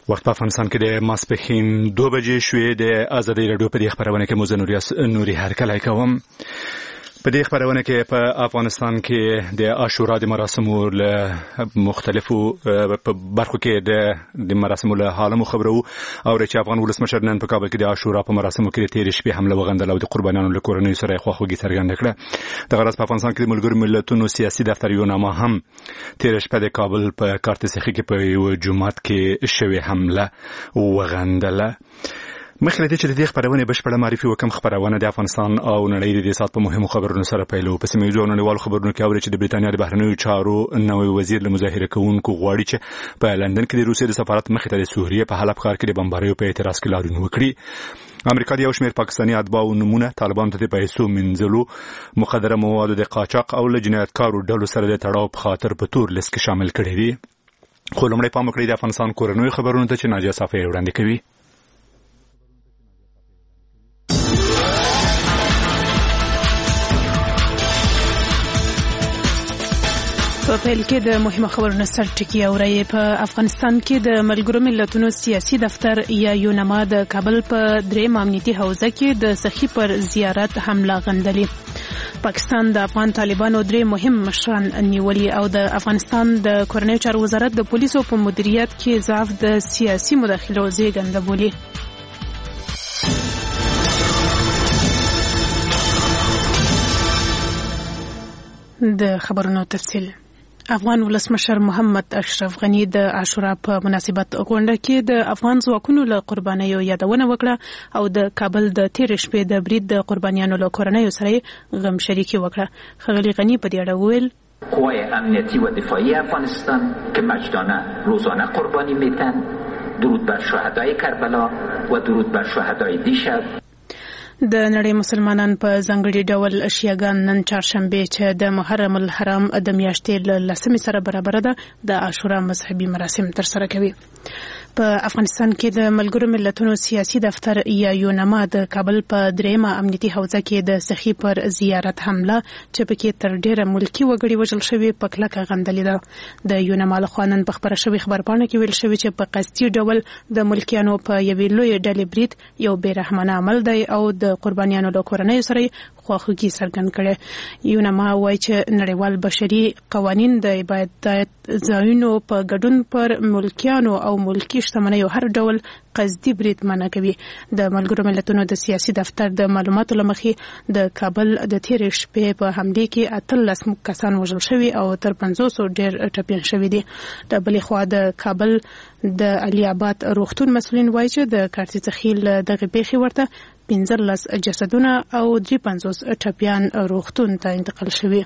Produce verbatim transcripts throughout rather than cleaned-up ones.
وخت په افغانستان کې د ماسپښین دوه بجې شوې. د ازادي راډیو په دې خبرونه کې موزه نوري هرکلی کوم. په دې خبرونه کې په افغانستان کې د عاشورا د مراسمو له مختلفو په برخو کې د د مراسمو له حالمو خبرو او چې افغان ولسمشر نن په کابل کې د عاشورا په مراسمو کې تیر شپې حمله وغندل او د قربانیانو له کورنۍ سره خواخوږي څرګنده کړه. د غرض په افغانستان کې د ملګرو ملتونو سیاسي دفتر یو نامه هم تیر شپه د کابل په کارتسخي کې په یو جمعات کې شوې حمله وغندله. مخکې له دې چې د دې خبرونه بشپړه معرفي وکم، خبرونه د افغانستان او نړۍ د دې سات په مهمو خبرونو سره پیلو. په سیمه ییزو نړیوالو خبرونو کې اوري چې د بریتانیا د بهرنیو چارو نوی وزیر له مظاهره کوونکو غواړي چې په لندن کې د روسیې د سفارت مخې ته د سوریې په حلب ښار کې د بمباریو په اعتراض کې لاریون وکړي. امریکا د یو شمېر پاکستاني اتباعو نمونه طالبانو ته د پیسو منځلو، مخدره موادو د قاچاق او له جنایتکارو ډلو سره د تړاو په خاطر په تور لیست کې شامل کړي دي. خو لومړی پام وکړئ د افغانستان کورنیو خبرونو ته چې ناجیه صافی وړاندې کوي. په پیل کې د مهمه خبرونو سر ټکی اوري. په افغانستان کې د ملګرو ملتونو سیاسي دفتر یا یونما د کابل په دریم امنیتي حوزه کې د سخی پر زیارت حمله غندلې. پاکستان د افغان طالبانو درې مهم مشران نیولي او د افغانستان د کورنیو چارو وزارت د پولیسو په مدیریت کې ضعف د سیاسي مداخلو زیږنده بولي. د خبرونو تفصیل. افغان ولسمشر محمد اشرف غنی د عاشورا په مناسبت غونډه کې د افغان ځواکونو له قربانیو یادونه وکړه او د کابل د تیر شپې د برید د قربانیانو له کورنیو سره غم شریکي وکړه. ښاغلي غنی په دې اړه وویل: قوای امنیتی و دفاعی افغانستان که مجدانه روزانه قربانی میتن، درود بر شهدای کربلا و درود بر شهدای دیشب. د نړۍ مسلمانان په ځانګړي ډول شیعاګان نن چهارشنبه چې د محرم الحرام د میاشتې له لسمې سره برابر ده د عاشورا مذهبي مراسم ترسره کوي. په افغانستان کې د ملګرو ملتونو سیاسي دفتر یا یونما د کابل په دریمه امنیتي حوزه کې د سخی پر زیارت حمله چې پکې تر ډیره ملکی وګړي وژل شوی په کلکه غندلې ده. د یونما له خوا نن په خبره شوی خبرپاڼه کې ویل شوی چې په قصدي ډول د ملکیانو په یوې لویې ډلې برید یو بېرحمانه عمل دی او د قربانیانو له کورنیو سره خواخوږي څرګند کړي. یونما وایي چې نړیوال بشري قوانین د عبادت ځایونو په ګډون پر ملکیانو او ملکی شتمنیو هر ډول قصدي برید منع کوي. د ملګرو ملتونو د سیاسي دفتر د معلوماتو لمخې د کابل د تیر شپې په حمله کې اتلس کسان وژل شوي او تر پنځوس ډیر ټپیان شوي دي. د بلې خوا د کابل د علي آباد روغتون مسؤلین وایي چې د کارتسخي دغه پیښې ورته پنځلس جسدونه او درې پنځوس ټپیان روغتون ته انتقال شوي.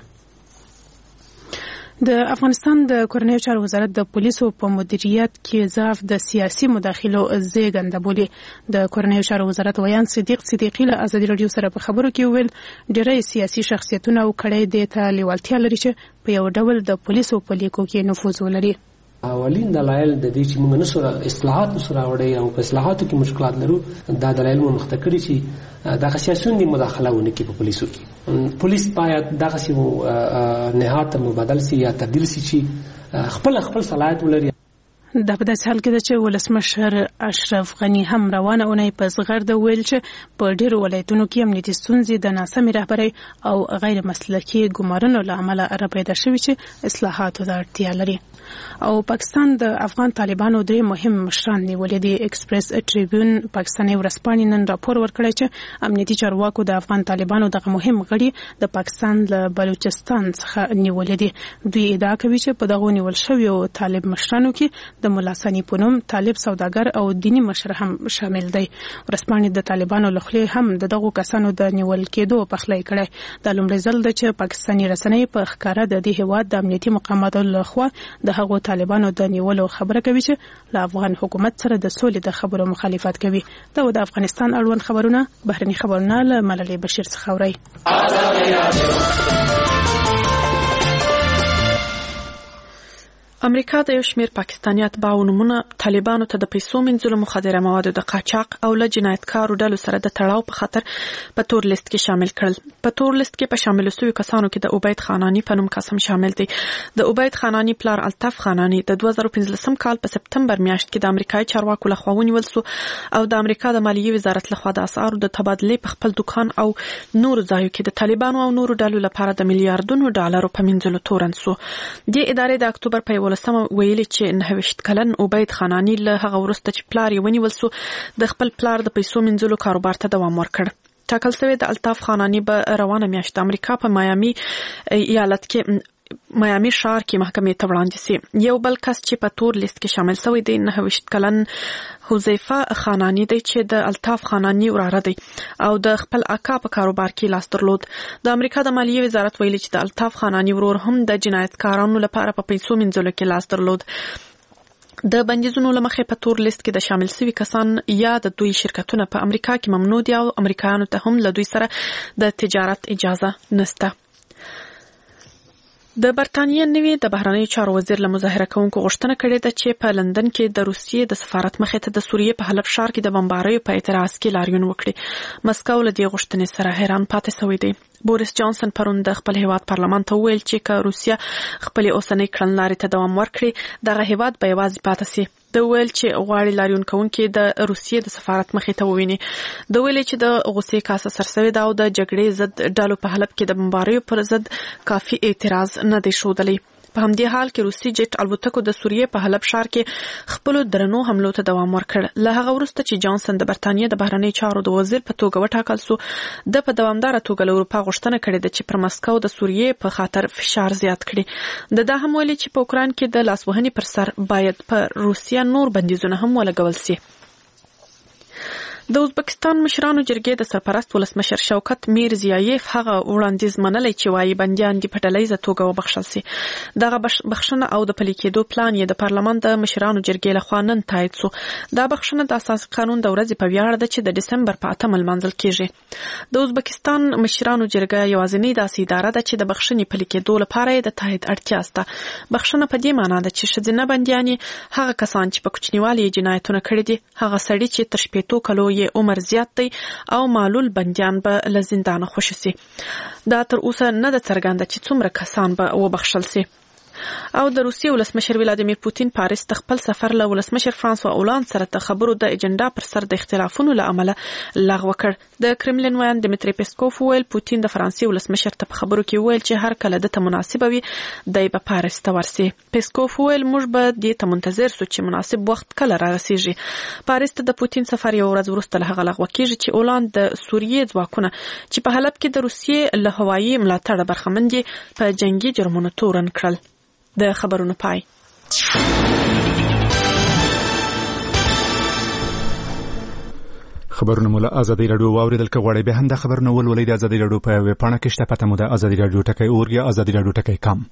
د افغانستان د کورنیو چارو وزارت د پولیسو په مدیریت کې ضعف د سیاسي مداخلو زیږنده بولي. د کورنیو چارو وزارت ویان صدیق صدیقی له ازادي راډیو سره په خبرو کې ویل ډېری سیاسي شخصیتونه او کړۍ د ته لیوالتیا لري چې په یو ډول د پولیسو په لیکو کې نفوذ ولري. اولین دلایل د دې چې موږ نسو اصلاحات نسو راوړی او په اصلاحاتو کې مشکلات لرو، دا دلایل مو مخته کړي چې دا سیاسيون دي مداخله ونه کوي په پولیسو کې. پولیس باید دغه سی نهایت مبادل سي یا تبدیل سي چې خپل خپل صلاحیت ولري. دا په داسې حال کې ده چې ولسمشر اشرف غنی هم روانه اونۍ په زغرده ویل چې په ډیرو ولایتونو کې امنیتي ستونزې د ناسمې رهبرۍ او غیر مسلکي ګمارنو له امله راپیدا شوي چې اصلاحاتو ته اړتیا لري. او پاکستان د افغان طالبانو درې مهم مشران نیولې دي. ایکسپریس ټریبیون پاکستاني ورځپاڼې نن راپور ورکړی چې امنیتي چارواکو د افغان طالبانو دغه مهم غړي د پاکستان له بلوچستان څخه نیولې دي. دوی ادعا کوي چې په دغو نیول شویو طالب مشرانو کې د ملا ثاني په نوم طالب سوداګر او دینی مشر هم شامل دی. ورځپاڼې د طالبانو له خولې هم د دغو کسانو د نیول کېدو پخلی کړی. دا لومړی ځل ده چې پاکستاني رسنۍ په ښکاره د دې هېواد د امنیتي مقاماتو له خوا د هغو طالبانو د نیولو خبره کوي چې له افغان حکومت سره د سولې د خبرو مخالفت کوي. دا د افغانستان اړوند خبرونه. بهرني خبرونه له ملالۍ بشیر څخه اورئ. امریکا د یو شمېر پاکستاني اتباعو نومونه طالبانو ته د پیسو مینځلو مخدره موادو د قاچاق او له جنایتکارو ډلو سره د تړاو په خاطر په تور لیست کې شامل کړل. په تور لیست کې په شامل شویو کسانو کې د عبید خانانی په نوم کس هم شامل دی. د عبید خانانی پلار الطاف خانانی د دوه زره پنځلسم کال په سپتمبر میاشت کې د امریکایي چارواکو لخوا ونیول شو او د امریکا د مالیې وزارت لخوا د اسعارو د تبادلې په خپل دکان او نورو ځایو کې د طالبانو او نورو ډلو لپاره د میلیارډونو ډالرو په مینځلو تورن شو. د ادارې د اکتوبر په ولسمه ویلي چې نهویشت کلن عبید خانانی له هغه وروسته چې پلار یې ونیول شو د خپل پلار د پیسو مینځلو کاروبار ته دوام ورکړ. ټاکل شوی د الطاف خانانی به روانه میاشت امریکا په میامي ایالت کې میامي ښار کې محکمې ته وړاندې شي. یو بل کس چې په تور لیست کې شامل شوی دی نهویشت کلن حذیفه خانانی دی چې د الطاف خانانی وراره دی او د خپل اکا په کاروبار کې لاس درلود. د امریکا د مالیې وزارت ویلي چې د الطاف خانانی ورور هم د جنایتکارانو لپاره په پیسو مینځلو کې لاس درلود. د بندیزونو لمخې په تور لیست کې د شامل شوي کسان یا د دوی شرکتونه په امریکا کې ممنوع دي او امریکایانو ته هم له دوی سره د تجارت اجازه نشته. د برتانیې نوي د بهرنیو چارو وزیر له مظاهره کوونکو غوښتنه کړې ده چې په لندن کې د روسیې د سفارت مخې ته د سوریې په حلب ښار کې د بمباریو په اعتراض کې لاریون وکړي. مسکو له دې غوښتنې سره حیران پاتې شوی دی. بوریس جانسن پرون د خپل هیواد پارلمان ته وویل چې که روسیه خپل اوسنۍ کړنلارې ته دوام ورکړي دغه هیواد به یوازې پاتې شي. د ویل چې غواړي لاریون کوونکي د روسیې د سفارت مخې ته وویني. د ویل چې د غوسې کاسه سرسوي ده او د جګړې ضد ډلو په حلب کې د بمباریو پر ضد کافي اعتراض نه دی ښودلی. په همدې حال کې روسي جټ الوتکو د سوریې په حلب ښار کې خپل درنو حملو ته دوام ورکړ. له هغه وروسته چې جانسن د برتانیې د بهرنیو چارو د وزیر په توګه وټاکل شو د په دوامدار توګه له اروپا غوښتنه کړې ده چې پر مسکو د سوریې په خاطر فشار زیات کړي. د دا هم ویلي چې په اوکراین کې د لاسوهنې پر سر باید په روسیا نور بندیزونه هم ولګول شي. د ازبکستان مشرانو جرګې د سرپرست ولسمشر شوکت میرزیایف هغه وړاندیز منلی چې وايي بندیان دې په ډلهیزه توګه وبخښل شي. دغه بخښنه او د پلي کېدو پلان یې د پارلمان د مشرانو جرګې لخوا نن تایید شو. دا بخښنه د اساسي قانون د ورځې په ویاړ ده چې د ډسمبر په اتمه لمانځل کیږي. د ازبکستان مشرانو جرګه یوازینۍ داسې اداره ده چې د بخښنې پلي کېدو لپاره یې د تایید اړتیا شته. بخښنه په دې معنی ده چې ښځینه بندیانې هغه کسان چې په کوچنیوالي یې جنایتونه کړي دي هغه سړي چې تر شپېتو کلو یې عمر زیات دی او معلول بندیان به له زندانه خوشي شي. دا تر اوسه نه ده څرګنده چې څومره کسان به وبخښل شي. او د روسیې ولسمشر ولادیمیر پوتین پاریس ته خپل سفر له ولسمشر فرانسوا اولاند سره د خبرو د اجنډا پر سر د اختلافونو له امله لغوه کړ. د کرملین ویان دمیتری پیسکوف ویل پوتین د فرانسې ولسمشر ته په خبرو کې ویل چې هر کله د ته مناسبه وي دی به پاریس ته ورسي. پیسکوف ویل موږ به دې ته منتظر سو چې مناسب وخت کله را رسیږي. پاریس ته د پوتین سفر یو ورځ وروسته له هغه لغوه کیږي چې اولاند د سوریې ځواکونه چې په حلب کې د روسیې له هوایي ملاتړه برخمن دي په جنگي جرمونو تورن کړل. د خبرونو پای. خبرونه مو له ازادي رادیو واوریدل که غواړئ به هم د خبرونو ولولئ د ازادي رادیو په ویب پاڼه کې شته پته مو د ازادي رادیو ټکی اورګ یا ازادي رادیو ټکی کام.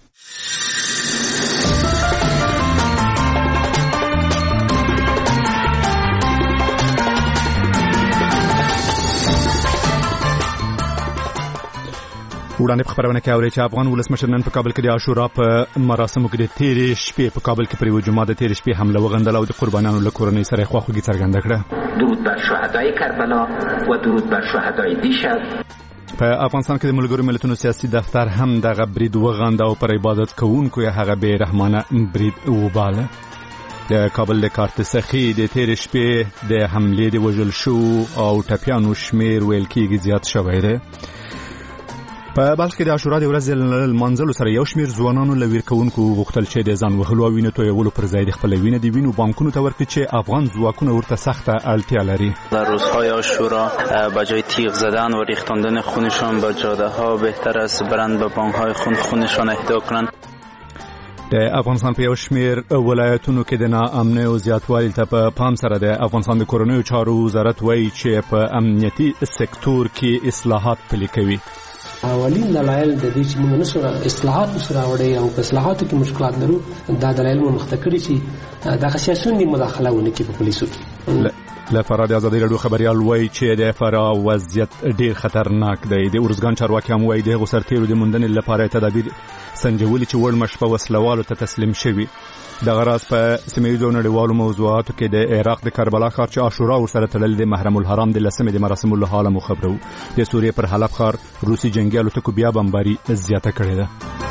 وړاندې په خبرونه کې اوري چې افغان ولسمشر نن په کابل کې د عاشورا په مراسمو کې د تیرې شپې په کابل کې پر یو جمعه د تیرې شپې حمله وغندله او د قربانیانو له کورنۍ سره یې خواخوږي څرګنده کړه. درود بر شهدای کربلا و درود بر شهدای دیشب. په افغانستان کې د ملګرو ملتونو سیاسي دفتر هم دغه برید وغنده او پر عبادت کوونکو یې هغه بې رحمانه برید وباله. د کابل د کارتسخي د تیرې شپې د حملې د وژل شو او ټپیانو شمیر ویل کېږي زیات شوی دی. په بلخ کې د عاشورا د ورځې لمانځلو سره یو شمیر ځوانانو له ویر کوونکو غوښتل چې د ځان وهلو او وینې تویولو پر ځای د خپلې وینې د وینو بانکونو ته ورکړي چې افغان ځواکونه ورته سخته اړتیا لري. در روزهای عاشورا به جای تیغ زدن و ریختاندن خونشان به جاده ها بهتر است برند به بانک‌های خون خونشان اهدا کنند. د افغانستان په یو شمیر ولایتونو کې د ناامنۍ او زیاتوالي ته په پام سره د افغانستان د کورنیو چارو وزارت وایي چې په امنیتي سکتور کې اصلاحات پلي کوي. اولین دلایل د دې چې موږ نشو اصلاحات سره وړي او په اصلاحاتو کې مشکلات لرو دا دلایل مو مخته کړی چې دا سیاسي مداخله ونه کوي په پولیسو کې. له فرا د ازادي رادیو خبريال وایي چې د فرا وضعیت ډیر خطرناک دی. د اورزګان چارواکي هم وایي د غسرتیرو د موندنې لپاره تدابیر سنجولي چې وړ مشپه وسلوالو ته تسلیم شوي. د غراس په سیمه‌ییزو نړیوالو موضوعاتو کې د عراق د کربلا ښار چې عاشورا ورسره تړلې د محرم الحرام د لسمې د مراسمو له حاله مو خبرو. د سوریې پر حلب ښار روسي جنگي الوتکو بیا بمباري زیاته کړې ده.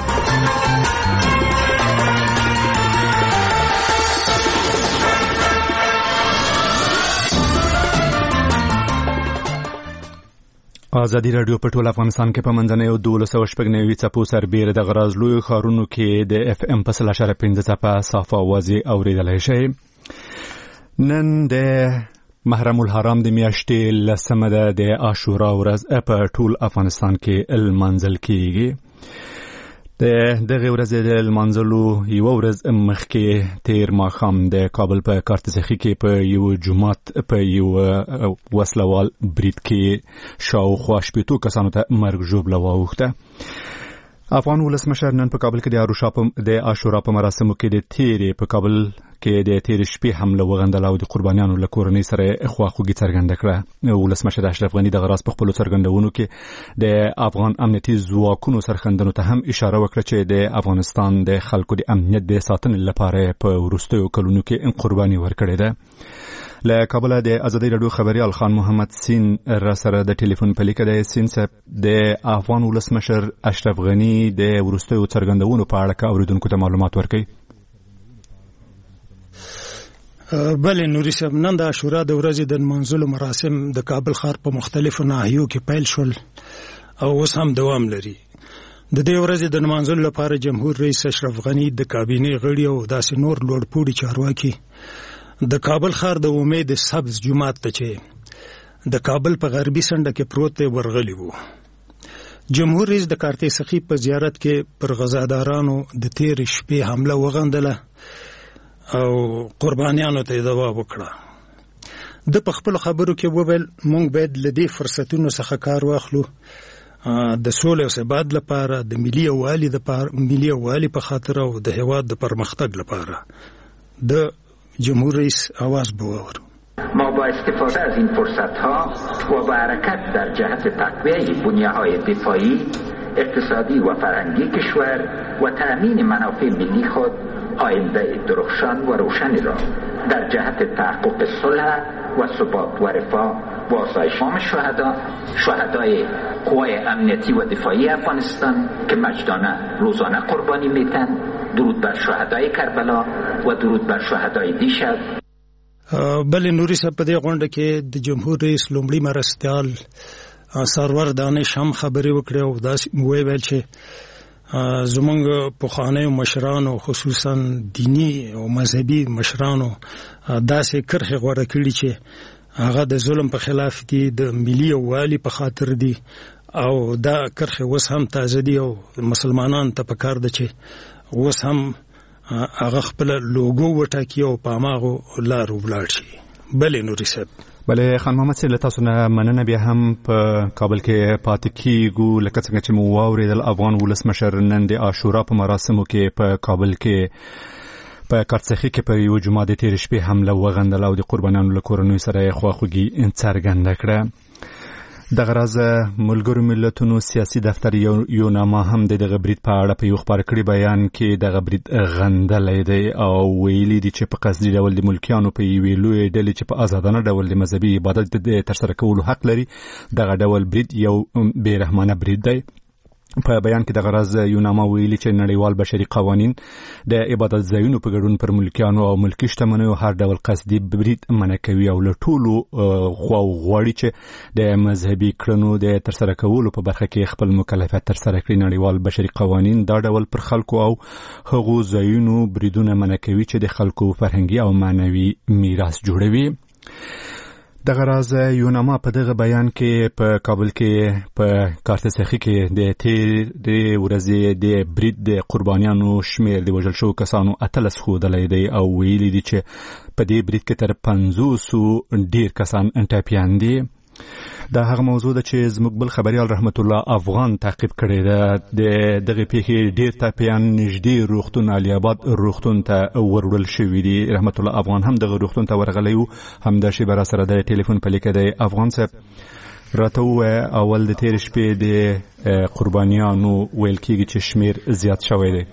ازادي رادیو په ټول افغانستان کې په منځنۍ دولس سوه شپږ نوي څپو سربیره د غراز لوی ښارونو کې د اف ام په سل اشاره پنځه څپه صافه اوازې اورېدلی شئ. نن د محرم الحرام د میاشتې لسمه ده. د عاشورا ورځ په ټول افغانستان کې لمانځل کیږي. د دغه ورځې د لمانځلو یو ورځ مخکې تیر ماښام د کابل په کارتسخي کې په یو جومات په یو وسلوال برید کې شاوخوا شپېتو کسانو ته مرګ ژوبله واوښته. افغان ولسمشر نن په کابل کې د عاشورا په د عاشورا په مراسمو کې د تیرې په کابل کې د تیرې شپې حمله وغندله او د قربانیانو له کورنۍ سره خواخوږي څرګنده کړه. ولسمشر اشرف غني د غراس په خپلو څرګندونو کې د افغان امنیتي ځواکونو سرښندنو ته هم اشاره وکړه چې د افغانستان د خلکو د امنیت د ساتنې لپاره په وروستیو کلونو کې قرباني ورکړې ده. له کابل د ازادي رادیو خبريال خان محمد سین را سره د ټلیفون په لیکه د سین صاحب د افغان ولسمشر اشرف غني د وروستیو څرګندونو په اړه اوریدونکو ته معلومات ورکړي. بله نوري صاحب، نن د عاشورا د ورځې د منځلو مراسم د کابل ښار په مختلفو ناحیو کې پیل شول او اوس هم دوام لري. د دې ورځې د منځلو لپاره جمهور رئیس اشرف غني د کابینې غړي او داسې نور لوړپوړي چارواکي د کابل ښار د امید سبز جومات ته چې د کابل په غربي څنډه کې پروت دی ورغلي وو. جمهور رئیس د کارتسخي په زیارت کې پر غزادارانو د تیر شپې حمله وغندله او قربانیانو ته دوا وکړه. د په خپل خبرو کې وویل مونږ باید له دې فرصتونو څخه کار واخلو د سولې او ثبات لپاره، د ملي یووالي لپاره، ملي یووالي په خاطر او د هېواد د پرمختګ لپاره. د جمهور رئیس آواز بوار ما با استفاده از این فرصت ها و با حرکت در جهت تقویه بنیه‌های دفاعی، اقتصادی و فرهنگی کشور و تأمین منافع ملی خود آینده درخشان و روشنی را در جهت تحقق صلح و ثبات و رفاه و آسایش شهدا شهدای قوای امنیتی و دفاعی افغانستان که مجدانه روزانه قربانی میتن، درود بر شهدای کربلا و درود بر شهدای دیشب. بله نوري صاحب، په دې غونډه کې د جمهور رئیس لومړي مرستیال سرور دانش هم خبرې وکړې او داسې وویل چې زمونږ پخوانیو مشرانو خصوصا دینی او مذهبي مشرانو داسې کرښې غوره کړي چې هغه د ظلم په خلاف دي، د ملي یووالي په خاطر دي او دا کرښې اوس هم تازه دي او مسلمانان ته پکار ده چې اوس هم هغه خپل لوګو وټاکي او په هماغو لارو ولاړ شي. بلې نوري صاحب. بله خان محمد صاحب، له تاسو نه مننه. بیا هم په کابل کې پاتې کیږو. لکه څنګه چې مو واورېدل، افغان ولسمشر نن د عاشورا په مراسمو کې په کابل کې په کارتسخي کې په یو جومات د تېرې شپې حمله وغندله او د قربانیانو له کورنیو سره یې خواخوږي څرګنده کړه. دغه راز ملګرو ملتونو سیاسي دفتر یو یو نامه هم د دغه برید په اړه په یو خبر کړي بیان کې دغه برید غندلی دی او ویلي دي چې په قصدي ډول د ملکیانو په یوې لویې ډلې چې په ازادانه ډول د مذهبي عبادت د ترسره کولو حق لري دغه ډول برید یو بې رحمانه برید دی. په بیان کې دغه راز یو نامه ویلي چې نړیوال بشري قوانین د عبادت ځایونو په ګډون پر ملکیانو او ملکي شتمنیو هر ډول قصدي برید منع کوي او له ټولو خواو غواړي چې د مذهبي کړنو د ترسره کولو په برخه کې خپل مکلفیت ترسره کړي. نړیوال بشري قوانین دا ډول پر خلکو او هغو ځایونو بریدونه منع کوي چې د خلکو فرهنګي او معنوي میراث جوړوي. دغه راز یو نامه په دغه بیان کې په کابل کې په کارتسخي کې د تیرې ورځې د برید د قربانیانو شمیر د وژل شوو کسانو اتلس ښودلی دی او ویلي دي چې په دې برید کې تر پنځوسو ډیر کسان ټپیان دي. دا هغه موضوع ده چې زموږ بل خبريال رحمت الله افغان تعقیب کړی ده. د دغه پیښې ډیر ټاپیان نږدې روغتون علي آباد روغتون ته وروړل شوي دي. رحمت الله افغان هم دغه روغتون ته ورغلی و. همدا شیبه را سره د ټلیفون په لیکه دی. افغان صاحب راته ووایه اول د تېرې شپې د قربانیانو ویل کېږي چې شمیر زیات شوی دی.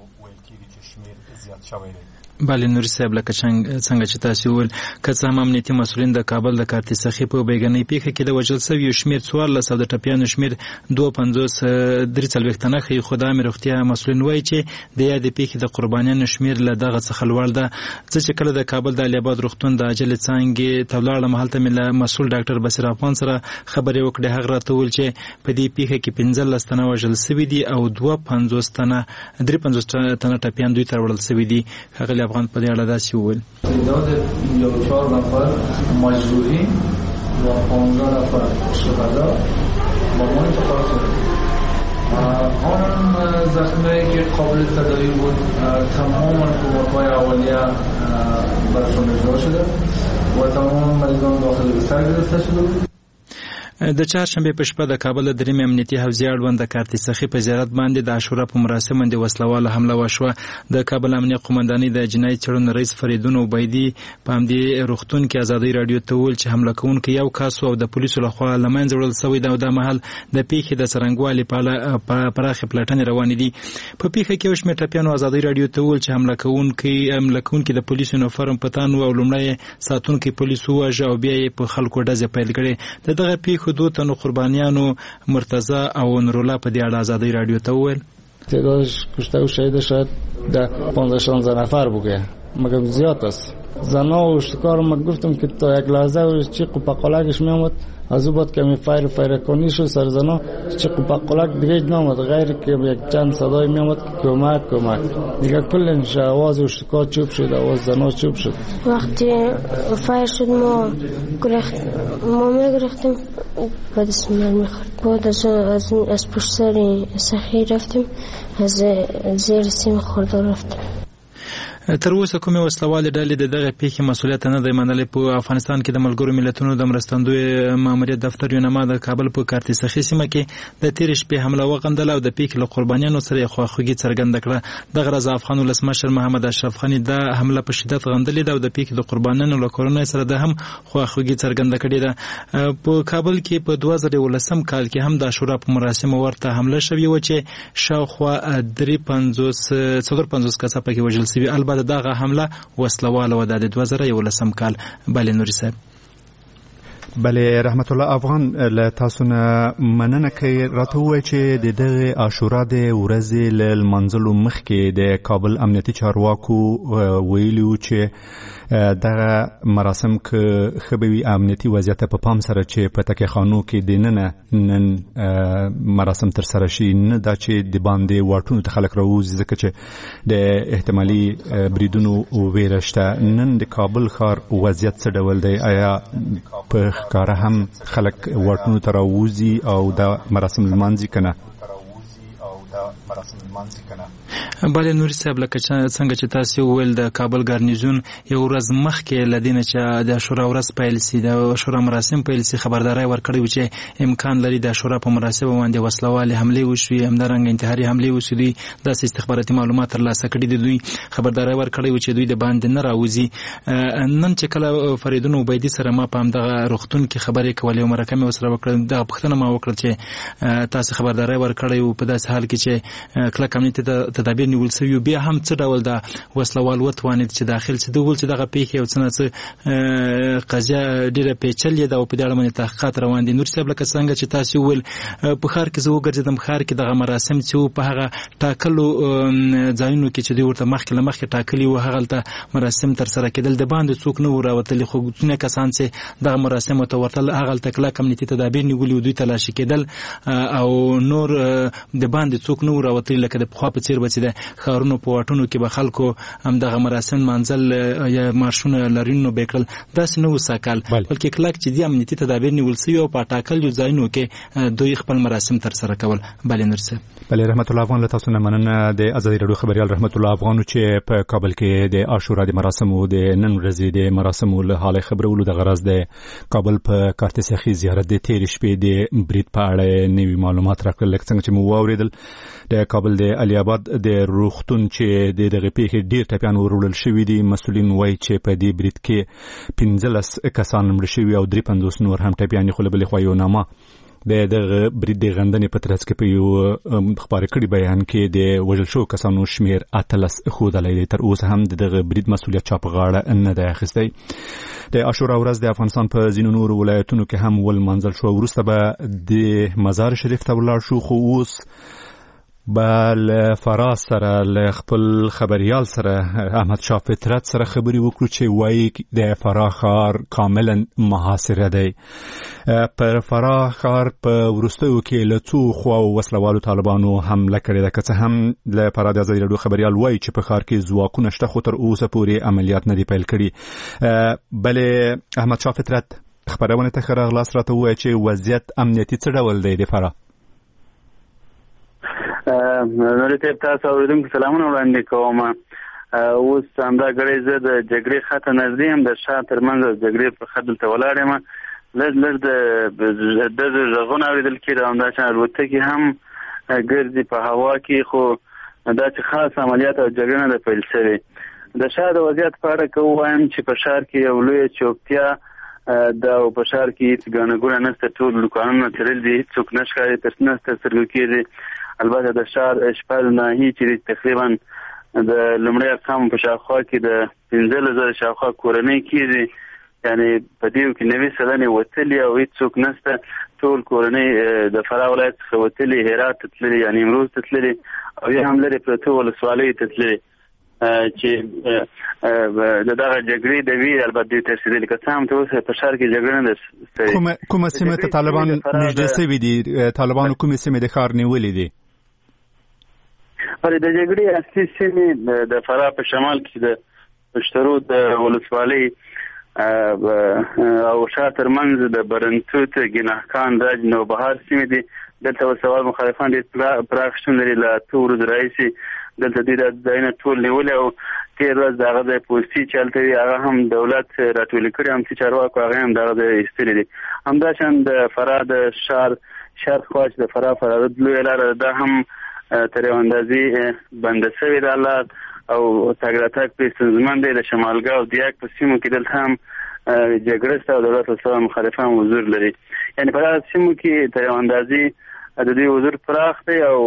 بله نوري صاحب لکه څنګه چې تاسو وویل که څه هم امنیتي مسؤلین د کابل د کارتي سخي په بیګنۍ پیښه کې د وژل شویو شمیر څوارلس او د ټپیانو شمیر دوه پنځوس درې څلوېښت تنه ښیي. خو د عامې روغتیا مسؤلین وایي چې د یادې پیښې د قربانیانو شمیر له دغه څخه لوړ ده. زه چې کله د کابل د علي آباد روغتون د عاجلې څانګې ته ولاړم هلته مې له مسؤل ډاکټر بصیر افغان سره خبرې وکړې. هغه راته وویل چې په دې پیښه کې پنځلس تنه وژل شوي دي او دوه پنځوس تنه درې پنځوس تنه ټپیان دوی ته وړل شوي دي. ښاغلي افغان په دې اړه داسې وویل تعداد پنجاه و چهار نفر مجروحین و پانزده نفر شهدا با ما انتقال شد. آن زخمایی که قابل تداوی بود تمام کمک‌های اولیه برشان اجرا شده و تمام مریضان داخل بستر گرفته شده بود. د چهارشنبه په شپه د کابل د درېمې امنیتي حوزې اړوند د کارتي سخي په زیارت باندې د عاشورا په مراسم باندې وسلواله حمله وشوه. د کابل امنیه قومندانۍ د جنایي څېړنو رئیس فریدون عبیدي په همدې روغتون کې ازادۍ راډیو ته وویل چې حمله کوونکی یو کس او د پولیسو لخوا له منځه وړل شوی دی او دا مهال د پیښې د څرنګوالي په اړه پراخې پلټنې روانې دي. په پیښه کې یو شمېر ټپیانو ازادۍ راډیو ته وویل چې حمله کوونکی حمله کوونکی د پولیسو یونیفورم په تن و او لومړی ساتونکی پولیس وواژه او بیا یې په خلکو ډزې پیل کړې. د دغه پیښو دو تنو قربانیانو مرتضی او نورالله په دې اړه ازادۍ راډیو ته وویل تعدادش کشته و شهید شاید در پانزده شانزده نفر بوده مگه زیاد است. زنا و اشتکار ما گفتم که تا یک لحظه و چیق و پقالکش میامد از او بعد که می فیر فیر کنی شد سر زنا چیق و پقالک دیگه نامد غیر که یک چند صدای میامد که کمک کمک دیگه کلنش آواز و اشتکار چوب شد آواز زنا چوب شد. وقتی فیر شد ما گرخت ما میگرختیم بعد اسمیل میخورد بعد از از از پشت سر سخی رفتیم از زیر سیم خورده رفتیم. تر اوسه کومې وسلوالې ډلې د دغه پیښې مسؤلیت نه دی منلی. په افغانستان کې د ملګرو ملتونو د مرستندوی ماموریت دفتر یونما د کابل په کارتي سخي سیمه کې د تېرې شپې حمله وغندله او د پیښې له قربانیانو سره یې خواخوږي څرګنده کړه. دغه ورځ افغان ولسمشر محمد اشرف غني دا حمله په شدت غندلې ده او د پیښې د قربانیانو له کورنۍ سره د هم خواخوږي څرګنده کړې ده. په کابل کې په دوه زره یولسم کال کې هم د عاشورا په مراسمو ورته حمله شوې وه چې شاوخوا درې پنځوس څلور پنځوس کسه پکې وژل شوي. البته دغه حمله وسلواله و د دوه زره یولسم کال. بله نوري صاحب. بله رحمت الله افغان له تاسو نه مننه کوي. راته ووایئ چې د دغې عاشورا د ورځې له لمانځلو مخکې د کابل امنیتي چارواکو ویلي وو چې دغه مراسم که ښه به وي امنیتي وضعیت په پام سره چې په تکیخانو کې دننه نن مراسم ترسره شي نه دا چې د باندې واټونو ته خلک راوځي ځکه چې د احتمالي بریدونو ویره شته. نن د کابل ښار وضعیت څه ډول دی؟ آیا په ښکاره هم خلک واټونو ته راوځي او دا مراسم لمانځي که نه؟ بله نوري صاحب لکه څنګه چې تاسو وویل د کابل ګارنیزون یو ورځ مخکې له دې نه چې د عاشورا ورځ پیل سي د عاشورا مراسم پیل سي خبرداری ورکړی و چې امکان لري د عاشورا په مراسمو باندې وسلوالې حملې وشوي همدارنګه انتحاري حملې وشوي. دوی داسې استخباراتي معلومات ترلاسه کړي دي. دوی خبرداری ورکړی و چې دوی د باندې نه راوځي. نن چې کله فریدون عبیدي سره ما په همدغه روغتون کې خبرې کولې او مرکه مې ورسره وکړه دغه پوښتنه ما وکړه چې تاسو خبرداری ورکړی و په داسې حال کې چې کلک امنیتي تدابیر نیول شوي بیا هم څه ډول د وسلوال وتوانید چې داخل شي. دوی ویل چې دغه پیښې یو څه نه څه قضیه ډېره پیچلې ده او په دې اړه باندې تحقیقات روان دي. نور صاحب لکه څنګه چې تاسو ویل په ښار کې زه وګرځېدم ښار کې دغه مراسم چې په هغه ټاکلو ځایونو کې چې دوی ورته مخکې له مخکې ټاکلي وو هغلته مراسم ترسره کېدل د باندې څوک نه وو راوتلي خو ځینې کسان چې دغه مراسمو ته ورتل هغلته کلک امنیتي تدابیر نیولي وو دوی تلاشي کېدل او نور د باندې څوک نه وو نور راوتلي لکه د پخوا په څیر به چې د ښارونو په واټونو کې به خلکو همدغه مراسم منځل یا مارشونه لرینو به کړل داسې نه وساکل بلکې کلک چې د امنیتي تدابیر نیول شوي او په ټاکلو ځایونو کې دوی خپل مراسم تر سره کول. بله نرسه بله رحمت الله افغان له تاسو نه مننه. د ازادي راډیو خبريال رحمت الله افغان چې په کابل کې د عاشورا د مراسمو د نن ورځې د مراسمو له حال خبرولو د غرض د کابل په کارتسخي زیارت د تیر شپې د برید په اړه نوي معلومات راکړل. لکه څنګه چې مو واوریدل د کابل د علي آباد د روغتون چې د دغه پیښې ډیر ټپیان ورول شوی دي مسولین وایي چې په دې برید کې پنځلس کسان مړ شوي او درې پنځوس نور هم ټپیان خو له بلې خوا یو نامه د دغه برید د غندنې په ترڅ کې په یو خبري کړي بیان کې د وژل شو کسانو شمیر اتلس ښودلی دی. تر اوسه هم د دغه برید مسؤلیت چا په غاړه نه دی اخیستی. د عاشورا ورځ د افغانستان په ځینو نورو ولایتونو کې هم ولمانځل شو. وروسته به د مزار شریف ته ولاړ شو خو اوس بل فراز سره له خپل خبريال سره احمد شاه فطرت سره خبري وکړو چې وایي د فراه ښار کاملا محاصره دی. پر فراه ښار په وروستیو کې له څو خواو وسلوالو طالبانو حمله کړې ده. که څه هم له فراه د ازادي راډیو خبريال وایي چې په ښار کې ځواکونه شته خو تر اوسه پورې عملیات نه دي پیل کړي. بلې احمد شاه فطرت خبرونه ته ښه راغلاست راته ووایي چې وضعیت امنیتي څه ډول دی د فراه. نورې ته تاسو اوریدونکو سلامونه وړاندې کوم. اوس همدا غړې زه د جګړې خط نږدې هم د شاه ترمنځ د جګړې په خط دلته ولاړ یم. لږ لږ د د غږونه اورېدل کېده همدا چې الوتکې هم ګرځي په هوا کې خو دا چې خاص عملیات او جګړه نه ده پیل شوې. د شاه د وضعیت په اړه که ووایم چې په ښار کې یو لویه چوپتیا دا او په ښار کې هېڅ ګڼه ګوڼه نشته. ټول دوکانونه تړلي دي هېڅوک نه ښکاري تر نه سترګو کېږي. البته د ښار شپږ ناحیې چې تقریبا د لومړي اقسامو په شاوخوا کې د پنځلس زره شاوخوا کورنۍ کېږي یعنی په دې کې نوي سلنې وتلي او هېڅوک نشته. ټول کورنۍ د فراه ولایت څخه وتلي هرات ته تللي یا نیمروز ته تللي او یا هم لرې پرتو ولسوالیو ته تللي چې د دغه جګړې د ویر البته دوی ترسېدلي. که څه هم ته اوس په ښار کې جګړه نه ده. کومه سیمه ته طالبان نږدې شوي دي؟ طالبانو کومې سیمې د ښار نیولې دي؟ د جګړې اصلي سیمې د فراه په شمال کې د پشترو د ولسوالۍ او شاه ترمنځ د برنتوت ګناهکان راج نوبهار سیمې دي. دلته وسوال مخالفان ډېر پراخ شتون لري. له څو ورځو راهیسې دلته دوی دا ځایونه ټول نیولي او تېر ورځ د هغه ځای پوستي چې هلته وي هغه هم دولت راټولې کړي هم چې چارواکو هغه هم د هغه ځای ایستلي دي. همداشان د فراه د ښار شرق خوا چې د فراه فرارد لویه لاره دا هم تر یو اندازې بنده شوې ده لار او تګ راتګ پرې ستونزمن دی. د شمالګاه او دیاک په سیمو کې دلته هم جګړه شته او دولت ورسره مخالفان حضور لري. یعنې په دغه سیمو کې تر یو اندازې د دوی حضور پراخ دی او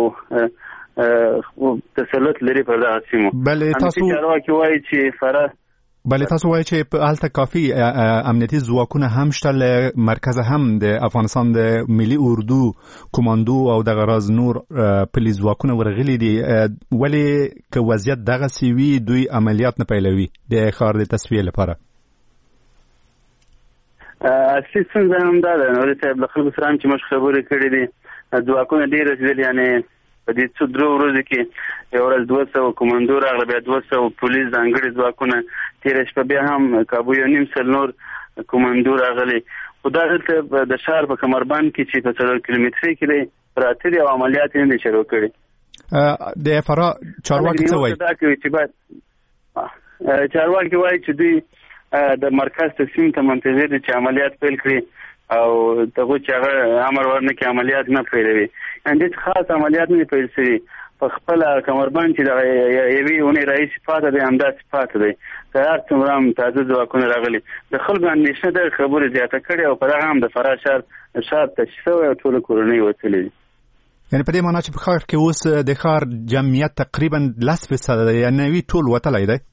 تسلط لري پر دغه سیمو. بلې تاسو چارواکي وایي چې فراه بلې تاسو وایي چې هلته کافي امنیتي ځواکونه هم شته له مرکز هم د افغانستان د ملي اردو کماندو او دغه راز نور پولیس ځواکونه ورغلي دي. ولې که وضعیت دغسې وي دوی عملیات نه پیلوي د ښار د تصفیې لپاره؟ اصلي ستونزه همدا ده. نورې صاحب له خلکو سره هم چې موږ خبرې کړې دي ځواکونه ډېر رسېدلي. یعنې په دې څو درو ورځو کې یو ورځ دوه سوه کماندو راغله بیا دوه سوه پولیس ځانګړي ځواکونه تېره شپه بیا هم کابو یو نیم سل نور کماندو راغلي. خو دا دلته د ښار په کمربند کې چې په څلور کیلومترۍ کې دی پراته دي او عملیات یې نه دي شروع کړي. د فراه چارواکي څه وایي؟ دا کوي چې باید چارواکي وایي چې دوی د مرکز تصمیم ته منتظر دي چې عملیات پیل کړي او دغه چې هغه امر ورنکړي عملیات نه پیلوي. یعنې دې خاص عملیات نه دي پیل شوي. په خپله کمربند چې دغه یوې اونۍ راهیسې پاته دی همداسې پاته دی. که هر څومره هم تازه ځواکونه راغلي د خلکو اندېښنه دغه خبرې زیاته کړې او په دغه هم د فراه ښار ښار تشي شوی او ټوله کورنۍ وتلې دي. یعنې په دې معنا چې په ښار کې اوس د ښار جمعیت تقریبا لس فیصده دی یعنې وي ټول وتلی دی.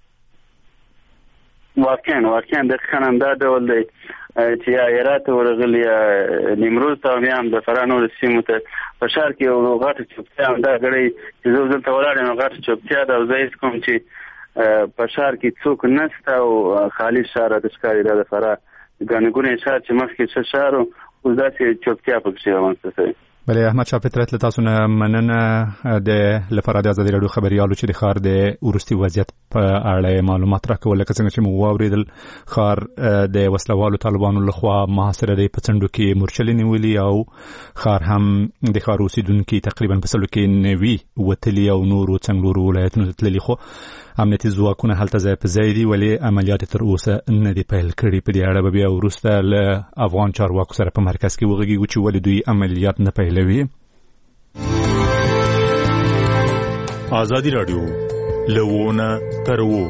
واقعا واقعا دقیقا همدا ډول دی چې یا هرات ته ورغلي یا نیمروز ته او یا هم د فراه نورو سیمو ته. په ښار کې یو غټه چوپتیا همدا غړی چې زه دلته ولاړ یم غټه چوپتیا ده او زه هېڅ کوم چې په ښار کې څوک نشته او خالي ښار راته ښکاري. دا د فراه ګڼه ګوڼې ښار چې مخکې ښه ښار و اوس داسې چوپتیا پکښې رامنځته شوې. بله احمد شاه فطرت له تاسو نه مننه د لپاره د ازادي راډیو خبريالو چې د ښار د ورستي وضعیت په اړه معلومات راکول لکه څنګه چې مو واوریدل ښار د وسلوالو طالبانو لخوا محاصره دی په څنډو کې مورچلې نیولې او ښار هم د ښار اوسیدونکو تقریبا په سلو کې نوي وتلي او نورو څنګلورو ولایتونو ته تللي خو امنیتي ځواکونه هلته ځای په ځای دي ولې عملیات تر اوسه نه دي پیل کړي. په دې اړه به بیا وروسته له افغان چارواکو سره په مرکز کې وغږیږو چې ولې دوی عملیات نه پیلوي. ازادي راډیو لوونه ترو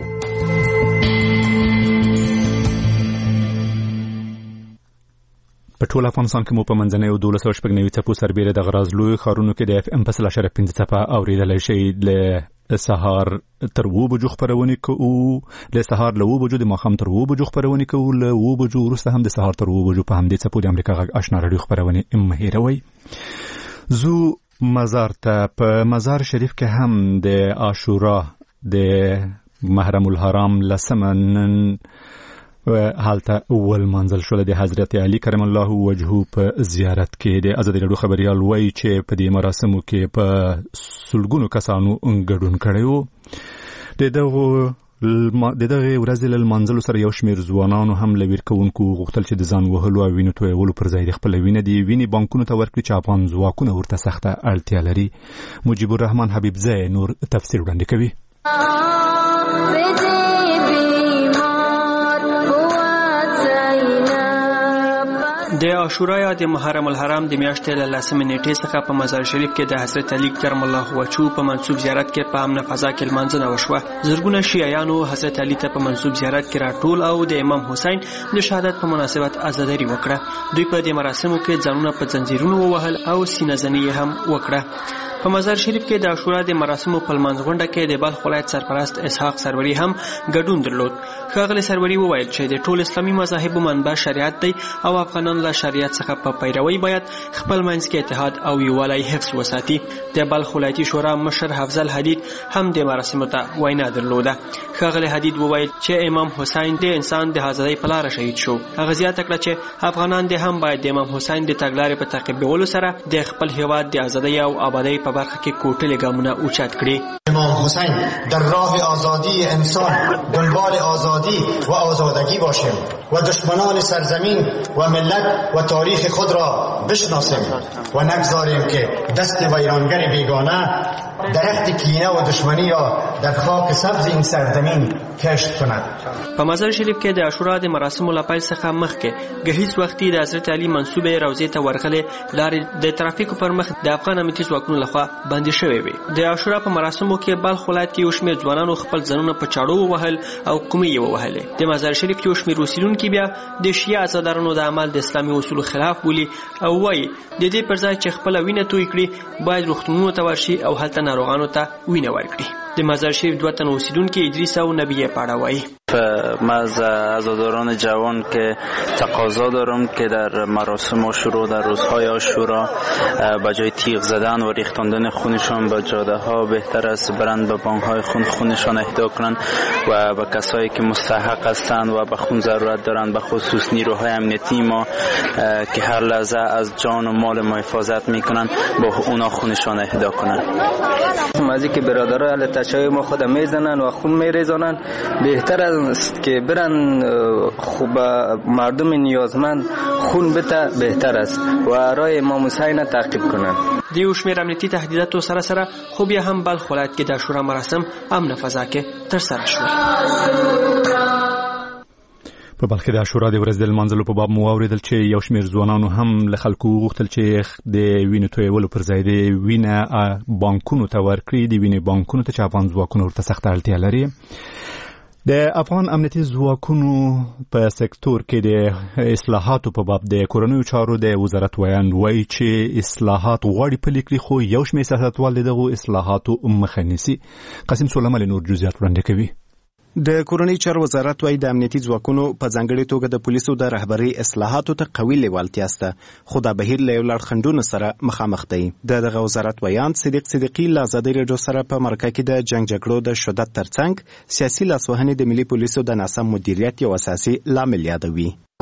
په ټول افغانستان کې مو په منځنۍ دولس او شپږ نوي څپو سربېره د غراز لوی ښارونو کې د اف ام په سل اشاره پنځه څپه اورېدلی شئ. له سهار تر اوه بجو خپرونې کوو، له سهار له اوه بجو د ماښام تر اوه بجو خپرونې کوو، له اوه بجو وروسته هم د سهار تر اوه بجو په همدې څپو د امریکا غږ آشنا راډیو خپرونې مه هېروئ. زو مزار ته په مزار شریف کې هم د عاشورا د محرم الحرام لسمه نن حالته اول منزل شول د حضرت علی کرم الله وجهه په زیارت کې. د ازادي راډیو خبريال وایي چې په دې مراسمو کې په سلګونو کسانو ګډون کړي وو. د دغه د دغه ورځې له منزل سره یو شمېر ځوانانو هم لویر کوونکو غوښتل چې د ځان وهلو او وینو تویولو پر ځای د خپل وینه دی ویني بانکونو ته ورکړي چې افغان ځواکونه ورته سخته اړتیا لري. مجيب الرحمن حبیبزی نور تفسیر وړاندې کوي. د عاشورا یا د محرم الحرام د میاشتې له لسمې نیټې څخه په مزار شریف کې د حضرت علی کرم الله وجهه په منسوب زیارت کې په امن فضا کې لمانځنه وشوه. زرګونه شیعیانو حضرت علی ته په منسوب زیارت کې راټول او د امام حسین د شهادت په مناسبت عزاداری وکړه. دوی په دې مراسمو کې ځانونه په زنجیرونو ووهل او سینه زنی هم وکړه. په مزار شریف کې د عاشورا د مراسمو په لمانځ غونډه کې د بلخ ولایت سرپرست اسحاق سروری هم ګډون درلود. ښاغلی سروری وویل چې د ټول اسلامي مذاهبو منبع شریعت دی او افغانان له شریعت څخه په پیروي باید خپل منځ کې اتحاد او یووالی حفظ وساتي. د بلخ ولایتي شورا مشر حفظل حدید هم د مراسمو ته وینا درلوده. ښاغلی حدید وویل چې امام حسین د انسان د آزادۍ په لاره شهید شو. هغه زیاته کړه چې افغانان دې هم باید د امام حسین د تګلارې په تعقیبولو سره د خپل هیواد د آزادۍ او آبادۍ په برخه کې کوټلې ګامونه اوچت کړي. امام حسین در راه آزادی انسان دنبال آزادی و آزادگی باشیم و دشمنان سرزمین و ملت و تاریخ خود را بشناسیم و نگذاریم که دست ویرانگر بیگانه درخت کینه و دشمنی را در خاک سبز این سرزمین کشت کند. په مزار شریف کې د عاشورا د مراسمو لپاره څخه مخکې گهیځ وختي د حضرت علی منسوبه روضه ته ورغلې لارې د ترافیکو پر مخ د افغان امنیتي ځواکونو لخوا بندي شوې وي. د عاشورا په مراسمو کې بلخ ولایت کې یو شمېر ځوانانو خپل ځانونه په چاړو ووهل او کومې یې ووهلې. د مزار شریف کې یو شمېر اوسیدونکي بیا د شیعه عزادارانو د عمل د اسلامي اصولو خلاف بولي او وایي د دې پر ځای چې خپله وینه توی کړي باید روغتونونو ته ورشي او هلته ناروغانو ته وینه ورکړي. د مزار شریف دوه تن اوسیدونکي ادریس او نبیه په اړه وایي. من از عزاداران جوان که تقاضا دارم که در مراسم عاشورا در روزهای عاشورا به جای تیغ زدن و ریختاندن خونشان به جاده ها بهتر است برند به بانک های خون خونشان اهدا کنند و به کسایی که مستحق هستند و به خون ضرورت دارند به خصوص نیروهای امنیتی ما که هر لحظه از جان و مال ما حفاظت میکنند با اونا خونشان اهدا کنند. مازی که برادرای تشای ما خود میزنن و خون میریزانند بهتر است که برن خوب مردم نیازمند خون بته بهتر است و رای امام حسین تعقیب کنند. د یو شمېر امنیتي تهدیداتو سره سره خو بیا هم بلخ ولایت کې د عاشورا مراسم امن فضا کې ترسره شول. په بلخ کې د عاشورا د ورځې د لمانځلو په باب مو واورېدل چې یو شمېر ځوانانو هم له خلکو وغوښتل چې د وینې تویولو پر ځای د وینه بانکونو ته ورکړي، د وینې بانکونو ته چې افغان ځواکونه ورته سخته اړتیا لري. د افغان امنیتي ځواکونو په سکتور کې د اصلاحاتو په باب د کورنیو چارو د وزارت ویاند وایي چې اصلاحات غواړي پلي کړي خو یو شمېر سیاستوال دغه اصلاحاتو مخه نیسي. قاسم سلیمان نور جزئیات وړاندې کوي. د کورنۍ چارو وزارت وايي د امنیتي ځواکونو په ځانګړي توګه د پولیسو د رهبرۍ اصلاحاتو ته قوي لیوالتیا شته، خو دا بهیر له یو لړ خنډونو سره مخامخ دی. د دغه وزارت ویاند صدیق صدیقي له ازادي راډیو سره په مرکه کې د جنگ جګړو د شدت ترڅنګ سیاسي لاسوهنې د ملي پولیسو د ناسم مدیریت یو اساسي لامل یادوي.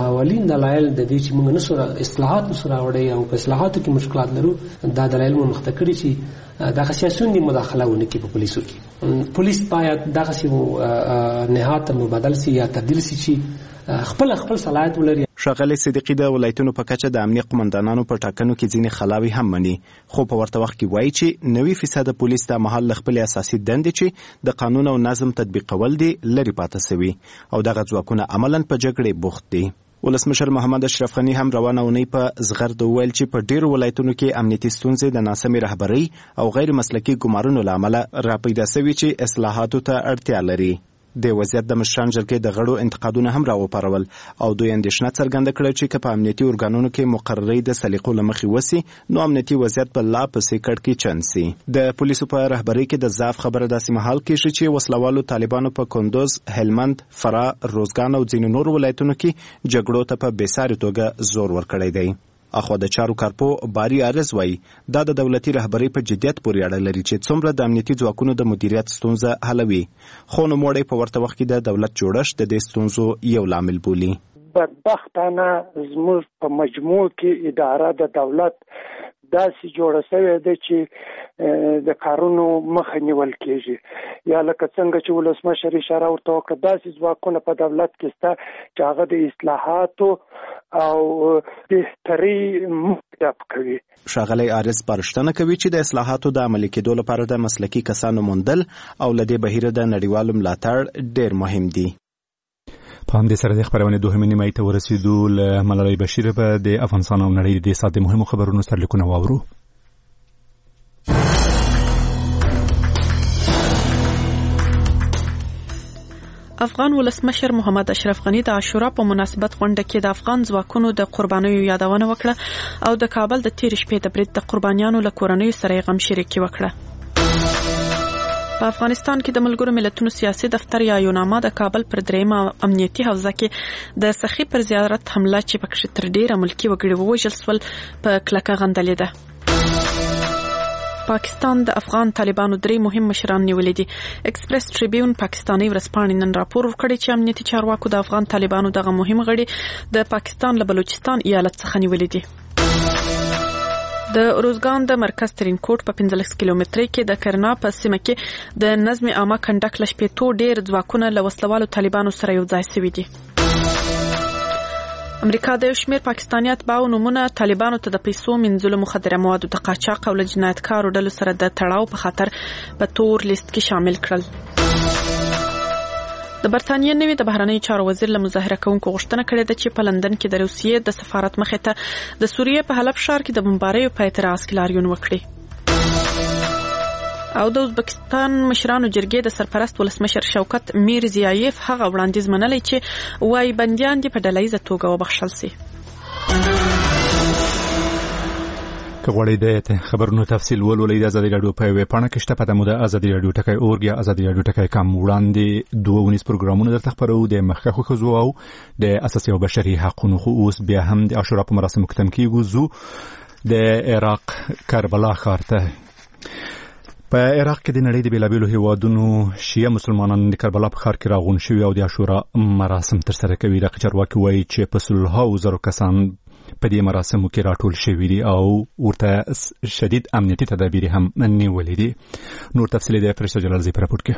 اولین دلایل د دې چې موږ نسو اصلاحات نسو راوړی او په اصلاحاتو کې مشکلات لرو دا دلایل مو مخته کړی چې دا سیاسيون دي مداخله ونه کوي په پولیسو کې. پولیس باید دغه سی نهایت مبادل سي یا تبدیل سي چې خپل خپل صلاحیت ولري. ښاغلی صدیقي د ولایتونو په کچه د امنیه قمندانانو په ټاکنو کې ځینې خلاوي هم مني، خو په ورته وخت کې وایي چې نوي فیصد پولیس د مهال له خپل اساسي دندې چې د قانون او نظم تطبیقول دي لري پاتې سوي او دغه ځواکونه عملاً په جګړې بوخت دي. ولسمشر محمد اشرف غنی هم روانه اونۍ په زغرد وویل چې په ډیرو ولایتونو کې امنیتي ستونزې د ناسمې رهبرۍ او غیر مسلکي ګمارونو له امله راپیدا سوي چې اصلاحاتو ته اړتیا لري. د وضعیت د مشران جرګې د غړو انتقادونه هم راوپارول او دوی اندېښنه څرګنده کړه چې که په امنیتي ارګانونو کې مقررۍ د سلیقو له مخې وسي نو امنیتي وضعیت به لا پسې کړکېچن سي. د پولیسو په رهبرۍ کې د ضعف خبره داسې مهال کېږي چې وسلوالو طالبانو په کندوز، هلمند، فراه، روزګان او ځینو نورو ولایتونو کې جګړو ته په بېساري توګه زور ورکړی دی. اخوا د چارو کارپو باری عارض وایي دا د دولتي رهبرۍ په جدیت پورې اړه لري چې څومره د امنیتي ځواکونو د مدیریت ستونزه حلوي، خو نوموړی په ورته وخت کې د دولت جوړښت د دې ستونزو یو لامل بولي. بدبختانه زموږ په مجموع کې اداره د دولت داسې جوړه شوې ده چې د کارونو مخه نیول کېږي، یا لکه څنګه چې ولسمشر اشاره ورته وکړه داسې ځواکونه په دولت کې شته چې هغه د اصلاحاتو او بهتري مطلب کوي. ښاغلی عارض سپارښتنه کوي چې د اصلاحاتو د عملي کېدو لپاره د مسلکي کسانو موندل او له دې بهیره د نړیوالو ملاتړ ډېر مهم دي. په همدې سره د خبرونې دوهمې نیمایي ته ورسېدو. له ملالۍ بشیر به د افغانستان او نړۍ د دې ساعت د مهمو خبرونو سرلیکونه واورو. افغان ولسمشر محمد اشرف غنی د عاشورا په مناسبت غونډه کې د افغان ځواکونو د قربانیو یادونه وکړه او د کابل د تیر شپې د برید د قربانیانو له کورنیو سره غم شریکي وکړه. په افغانستان کې د ملګرو ملتونو سیاسي دفتر یا یوناما د کابل پر دریمه امنیتي حوزه کې د سخی پر زیارت حمله چې پکې تر ډیره ملکی وګړي ووژل سول په کلکه غندلې ده. پاکستان د افغان طالبانو درې مهم مشران نیولې دي. ایکسپریس ټریبیون پاکستاني ورځپاڼې نن راپور ورکړی چې امنیتي چارواکو د افغان طالبانو دغه مهم غړي د پاکستان له بلوچستان ایالت څخه نیولې دي. د روزګان د مرکز ترین کوټ په پنځلس کیلومترۍ کې د کرنا په سیمه کې د نظم عامه کنډک له شپېتو ډېر ځواکونه له وسلوالو طالبانو سره یو ځای شوي دي. امریکا د یو شمېر پاکستاني اتباعو نومونه طالبانو ته د پیسو منځلو مخدره موادو د قاچاق او له جنایتکارو ډلو سره د تړاو په خاطر په تور لیست کې شامل کړل. د برتانیې نوي د بهرنیو چارو وزیر له مظاهره کوونکو غوښتنه کړې ده چې په لندن کې د روسیې د سفارت مخې ته د سوریې په حلب ښار کې د بمباریو په اعتراض کې لاریون وکړي. او د ازبکستان مشرانو جرګې د سرپرست ولسمشر شوکت میرزیایف هغه وړاندیز منلی چې وايي بندیان دې په ډلهییزه توګه وبخښل سي. که غواړئ د خبرونو تفصیل ولولئ د ازادي راډیو په ویب پاڼه کې شته، پته مو د ازادي راډیو ټکی اورګ یا ازادي راډیو ټکی کم. وړاندې دوه ونیز پروګرامونه درته خبرو د مخکښو ښځو او د اساسي او بشري حقوقو. خو اوس بیا هم د عاشورا په مراسمو کې تم کېږو. زو د عراق کربلا ښار ته. په عراق کې د نړۍ د بیلابیلو هیوادونو شیعه مسلمانان د کربلا په ښار کې راغونډ شوي او د عاشورا مراسم ترسره کوي. د چارواکي وایي چې په سلهاوو زرو کسان په دې مراسمو کې راټول شوي دي او ورته شدید امنیتي تدابیر هم نیولې دي. نور تفصیل د فرشته جلالزی په راپور کې.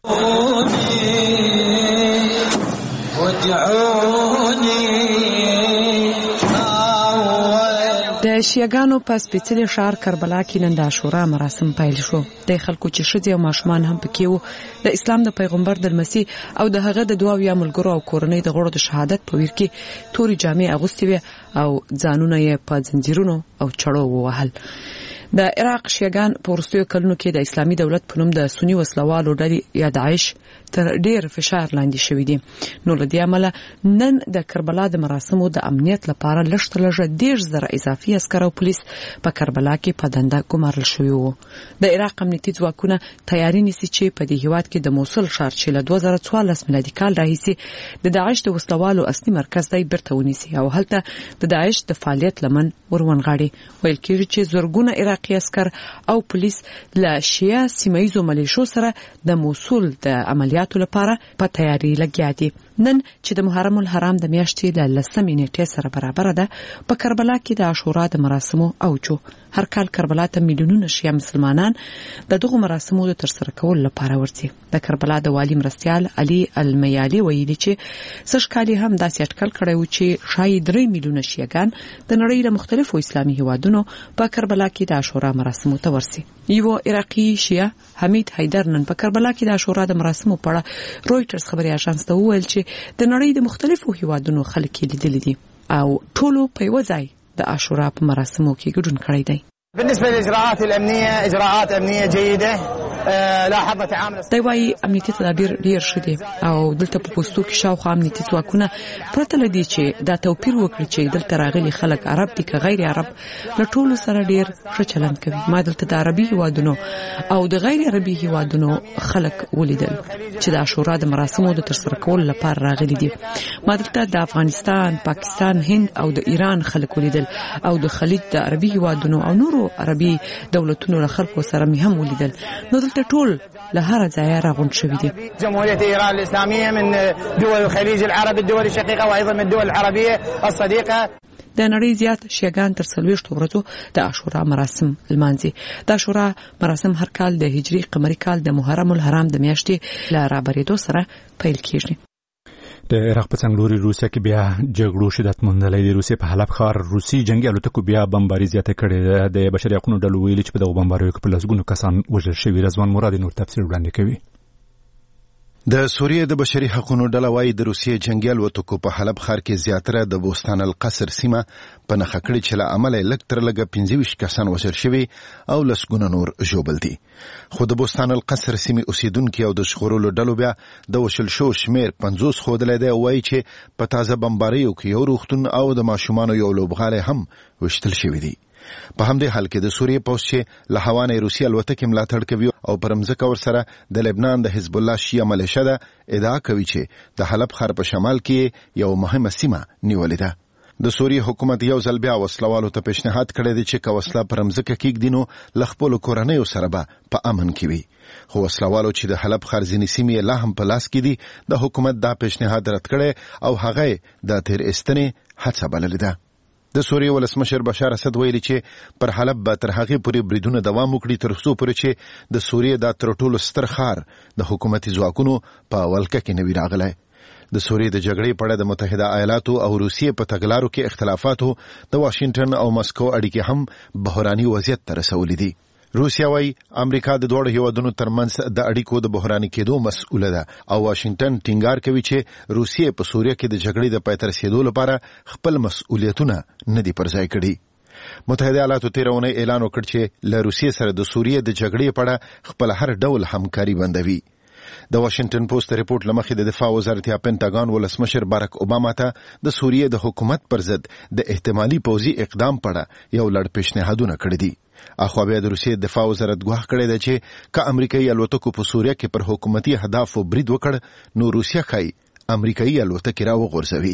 د شیعاګانو په سپېڅلي ښار کربلا کې نن د عاشورا مراسم پیل شو. د خلکو چې ښځې او ماشومان هم پکې وو د اسلام د پیغمبر د مسیح او د هغه د دوه اویا ملګرو او کورنۍ د غړو د شهادت په ویر کې توري جامې اغوستې وې او ځانونه یې په زنجیرونو او چړو ووهل. د عراق شیعاګان په وروستیو کلونو کې د اسلامي دولت په نوم د سني وسلوالو ډلې یا داعش تر ډیر فشار لاندې شوي دي. نو له دې امله نن د کربلا د مراسمو د امنیت لپاره لږ تر لږه دېرش زره اضافي عسکر او پولیس په کربلا کې په دنده ګمارل شوي وو. د عراق امنیتي ځواکونه تیاری نیسي چې په دې هیواد کې د موصل ښار چې له دوه زره څوارلس میلادي کال راهیسې د داعش د وسلوالو اصلي مرکز دی بیرته ونیسي او هلته د داعش د فعالیت لمن ورونغاړي. ویل کېږي چې زرګونه عراقي عسکر او پولیس له شیعه سیمه ییزو ملیشو سره د موصل د عملیات عملیاتو لپاره په تیاری لګیا دي. نن چې د محرم الحرام د میاشتې ل لسمې نیټې سره برابر ده، په کربلا کې د عاشورا د مراسمو اوجو. هر کال کربلا ته میلیونونه شیعه مسلمانان د دغه مراسمو د ترسره کولو لپاره ورځي. د کربلا د والی مرستیال علي المیالي ویلي چې سږ کال هم داسې اټکل کړی و چې شاید درې میلیونه شیعهګان د نړۍ له مختلفو اسلامي هیوادونو په کربلا کې د عاشورا مراسمو ته ورسي. یو عراقي شیعه حمید حیدر نن په کربلا کې د عاشورا د مراسمو په اړه رويټرز خبري اژانس ته وویل چې د نړۍ د مختلفو هیوادونو خلک لیدلي دي او ټولو په یو ځای د عاشورا په مراسمو کې ګډون کړی دی. بالنسبه للاجراءات الامنيه اجراءات امنيه جيده. لاحظنا تعامل دی وايي امنیتي تدابیر ډیر ښه دي او دلته په پوسټو کې شاوخوا امنیتي ځواکونه پرته لدی چې دا توپیر وکړي چې دلته راغلي خلک عرب دي که غیر عرب له ټولو سره ډیر ښه چلند کوي. ما دلته د عربي هیوادونو او د غیر عربي هیوادونو خلک ولیدل چې د عاشورا د مراسمو د ترسره کولو لپاره راغلي دي. ما دلته د افغانستان، پاکستان، هند او د ایران خلک ولیدل او د خلیج د عربي هیوادونو او نورو عربي دولتونو له خلکو سره مې هم ولیدل. نو دلته ټول له هر ځای راغونډ شوي دي. جمهورية إيران الإسلامية من دول الخليج العربي الدول الشقيقة وأيضا من الدول العربية الصديقة. د نړۍ زیات شیعهګان تر څلوېښتو ورځو د عاشورا مراسم لمانځي. د عاشورا مراسم هر کال د هجري قمري کال د محرم الحرام د میاشتې له رابرېدو سره پیل کیږي. د عراق په څنګلوري روسیا کې بیا جګړو شدت موندلی دی. روسیا په حلب ښار روسي جنگي الوتکو بیا بمباري زیاته کړې ده. د بشري حقوقو ډلو ویلي چې په دغو بمباریو کې په لسګونو کسان وژل شوي. رضوان مراد نور تفصیل وړاندې کوي. د سوریې د بشري حقوقو ډله وايي د روسیې جنگي الوتکو په حلب ښار کې زیاتره د بوستان القصر سیمه په نښه کړې چې له امله لږ تر لږه پنځه ویشت کسان وژل شوي او لسګونه نور ژوبل دي. خو د بوستان القصر سیمې اوسیدونکي او د ژغورلو ډلو بیا د وژل شوو شمېر پنځوس ښودلی دی او وایي چې په تازه بمباریو کې یو روغتون او د ماشومانو یو لوبغالی هم ویشتل شوي دي. په همدې حال کې د سوریې پوځ چې له هوا نه روسي الوتکې ملاتړ کوي او پر مځکه ورسره د لبنان د حزب الله شیعه ملیشه ده ادعا کوي چې د حلب ښار په شمال کې یو مهمه سیمه نیولې ده. د سوریې حکومت یو ځل بیا وسلوالو ته پیشنهاد کړی دی چې که وسله پر مځکه کېږدي نو له خپلو کورنیو سره به په امن کې وي. خو وسلوالو چې د حلب ښار ځینې سیمې لا هم په لاس کې دي د حکومت دا پیشنهاد رد کړی او هغه د تیر ایستنې هڅه بللې ده. د سوریې ولسمشر بشار اسد ویلي چې پر حلب به تر هغې پورې بریدونه دوام وکړي تر څو پورې چې د سوریې دا تر ټولو ستر ښار د حکومتي ځواکونو په ولکه کې نه وي راغلی. د سوریې د جګړې په اړه د متحده ایالاتو او روسیې په تګلارو کې اختلافاتو د واشنګټن او مسکو اړیکې هم بحراني وضعیت ته رسولې دي. روسیا وايي امریکا د دوه هیوادونو ترمنځ د اړیکو د بحراني کېدو مسؤله ده او واشنګټن ټینګار کوي چې روسیې په سوریه کې د جګړې د پای ته رسیدو لپاره خپل مسؤلیتونه نه دي پر ځای کړي. متحده ایالاتو تېره اونۍ اعلان وکړ چې له روسیې سره د سوریې د جګړې په اړه خپل هر ډول همکاري بندوي. د واشنګټن پوسټ ریپورت لمخې د دفاع وزارت یا پینټاګان ولسمشر باراک اوباما ته د سوریې د حکومت پر ضد د احتمالي پوځي اقدام په اړه یو لړ پیشنهادونه کړي دي. اخوا بیا د روسیې دفاع وزارت ګواښ کړی دی چې که امریکایي الوتکو په سوریه کې پر حکومتي اهدافو برید وکړ نو روسیه ښایي امریکایي الوتکې راوغورځوي.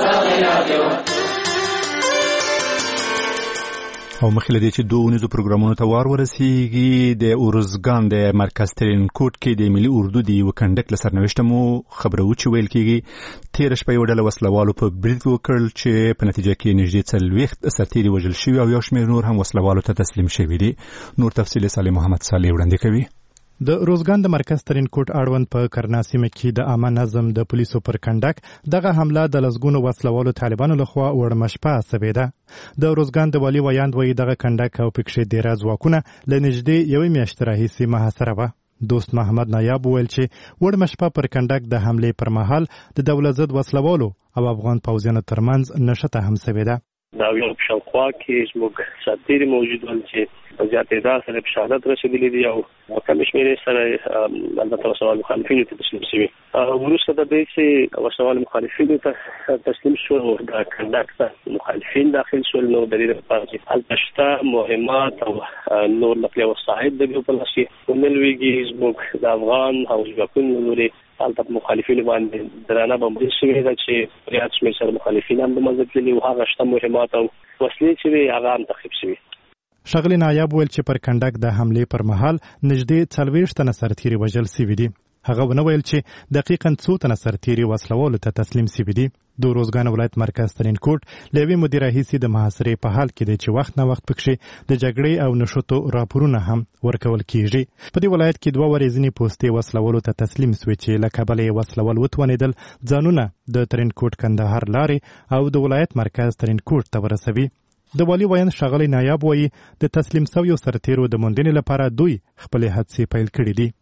او مخکې دې چې دوه ونیزو پروګرامونو ته وار ورسیږي د اورزګان د مرکز ترینکوټ کې د ملي اردو د یو کنډک له سرنوشته مو خبرو چې ویل کېږي تېره شپه یو ډله وسلوالو په برید وکړ چې په نتیجه کې نږدې څلوېښت سرتېري وژل شوي او یو شمېر نور هم وسلوالو ته تسلیم شوي دي. نور تفصیل صالح محمد صالح وړاندې کوي. د روزګان د مرکز ترینکوټ اړوند په کرنا سیمه کې د عامه نظم د پولیسو پر کنډک دغه حمله د لسګونو وسلوالو طالبانو لخوا وړمه شپه سوې ده. د روزګان د والي ویاند وایي دغه کنډک او پکښې ډېره ځواکونه له نږدې یوې میاشتې راهیسې محاصره وه. دوست محمد نایاب وویل چې وړمه شپه پر کنډک د حملې پر مهال د دولت ضد وسلوالو او افغان پوځیانو ترمنځ نښته هم سوې ده. دا یو په شاوخوا کې زموږ سرتېري موجود ول چې په زیات تعداد سره په شهادت رسېدلي دي او کم شمېر سره البته وسلوال مخالفینو ته تسلیم شوي. وروسته د دې چې وسلوال مخالفینو ته تسلیم شو د کنډک ته مخالفین داخل شول نو د دې لپاره چې هلته شته مهمات او نور نقلیه وسایل د دوی په لاس کې ونلوېږي زموږ د افغان او ځواکونو لورې هلته مخالفینو باندې درانه بمباري شوې ده چې زیات شمېر سره مخالفین هم د منځه تللي او هغه شته مهمات او وسلې چې وي هغه هم تخریب شوي. ښاغلي نایاب ویل چې پر کنډک د حملې پر مهال نږدې څلوېښت تنه سرتېري وژل سوي دي. هغه ونه ویل چې دقیقاً څو تنه سرتیري وسلوالو ته تسلیم سوي دي. د روزګان ولایت مرکز ترینکوټ له یوې مدیره هیڅې د محاصرې په حال کې دی چې وخت نه وخت پکښې د جګړې او نښتو راپورونه هم ورکول کیږي. په دې ولایت کې دوه ورځې ځینې پوستې وسلوالو ته تسلیم سوې چې له کبله یې وسلوال وتوانېدل ځانونه د ترینکوټ کندهار لارې او د ولایت مرکز ترینکوټ ته ورسوي. د والي ویاند ښاغلی نایاب وایي د تسلیم سویو سرتیرو د موندنې لپاره دوی خپلې هڅې پیل کړي دي.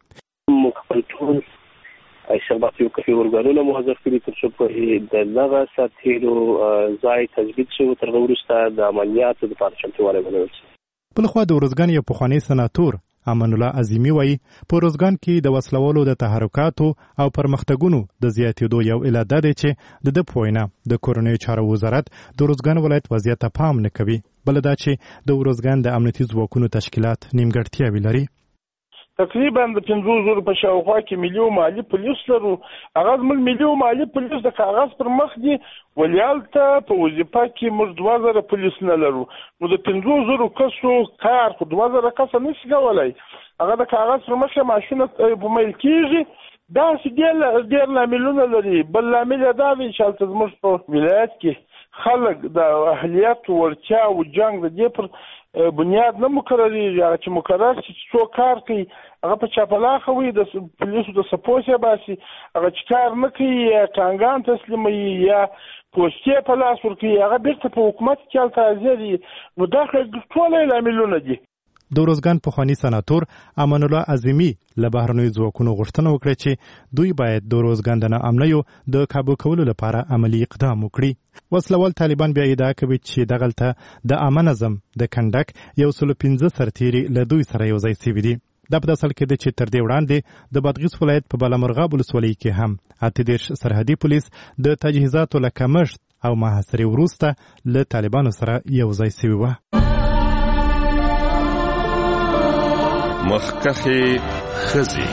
شربات یو کفي ورګانونه محذف کړي تر څو په دغه ساتیرو ځای تثبیت شو تر وروسته د عملیاتو لپاره چمتووالی ونیول شي. بل خوا د ورزګان یو پخوانی سناتور امان الله عظیمی وایي په ورزګان کې د وسلوالو د تحرکاتو او پرمختګونو د زیاتېدو یو علت دا دی چې د ده په وینا د کورنیو چارو وزارت د ورزګان ولایت وضعیت ته پام نه کوي. بله دا چې د ورزګان د امنیتي ځواکونو تشکیلات نیمګړتیاوې لري. تقریبا د پنځو زرو په شاوخوا کې ملي او مالي پولیس لرو. هغه زموږ ملي او مالي پولیس د کاغذ پر مخ دي، ولیالته په وظیفه کې موږ دوه زره پولیس نه لرو. نو د پنځو زرو کسو کار خو دوه زره کسه نشي کولی. هغه د کاغذ پر مخ ماشونه په میل کېږي. داسې ډېر ډېر لاملونه لري. بل لامل دا دی چې هلته زموږ په ولایت کې خلک د اهلیت وړتیا او جنګ د دې پر بنیاد نه مقرریږي. هغه چې مقرر شي چې څوک کار کوي هغه په چاپلاخه وي، د پولیسو د سپوس یې باسي. هغه چې کار نه کوي یا کانګان تسلیموي یا پوستې په لاس ورکوي هغه بیرته په حکومت کې هلته حاضر وي. نو دا ټول یې لاملونه دي. د ورزګان پخوانی سناتور امان الله عظیمی له بهرنیو ځواکونو غوښتنه وکړه چې دوی باید د ورزګان د ناامنیو د کابو کولو لپاره عملی اقدام وکړي. وسلوال طالبان بیا ادعا کوي چې دغلته د عامه نظم د کنډک یو سلو پنځه سرتیري له دوی سره یو ځای سوي دي. دا په داسې حال کې دی چې تر دې وړاندې د بادغیس ولایت په بالامرغاب ولسوالۍ کې هم اته دېرش سرحدي پولیس د تجهیزاتو له کمښت او محاصرې وروسته له طالبانو سره یو ځای سوي وه. مخکښې ښځې.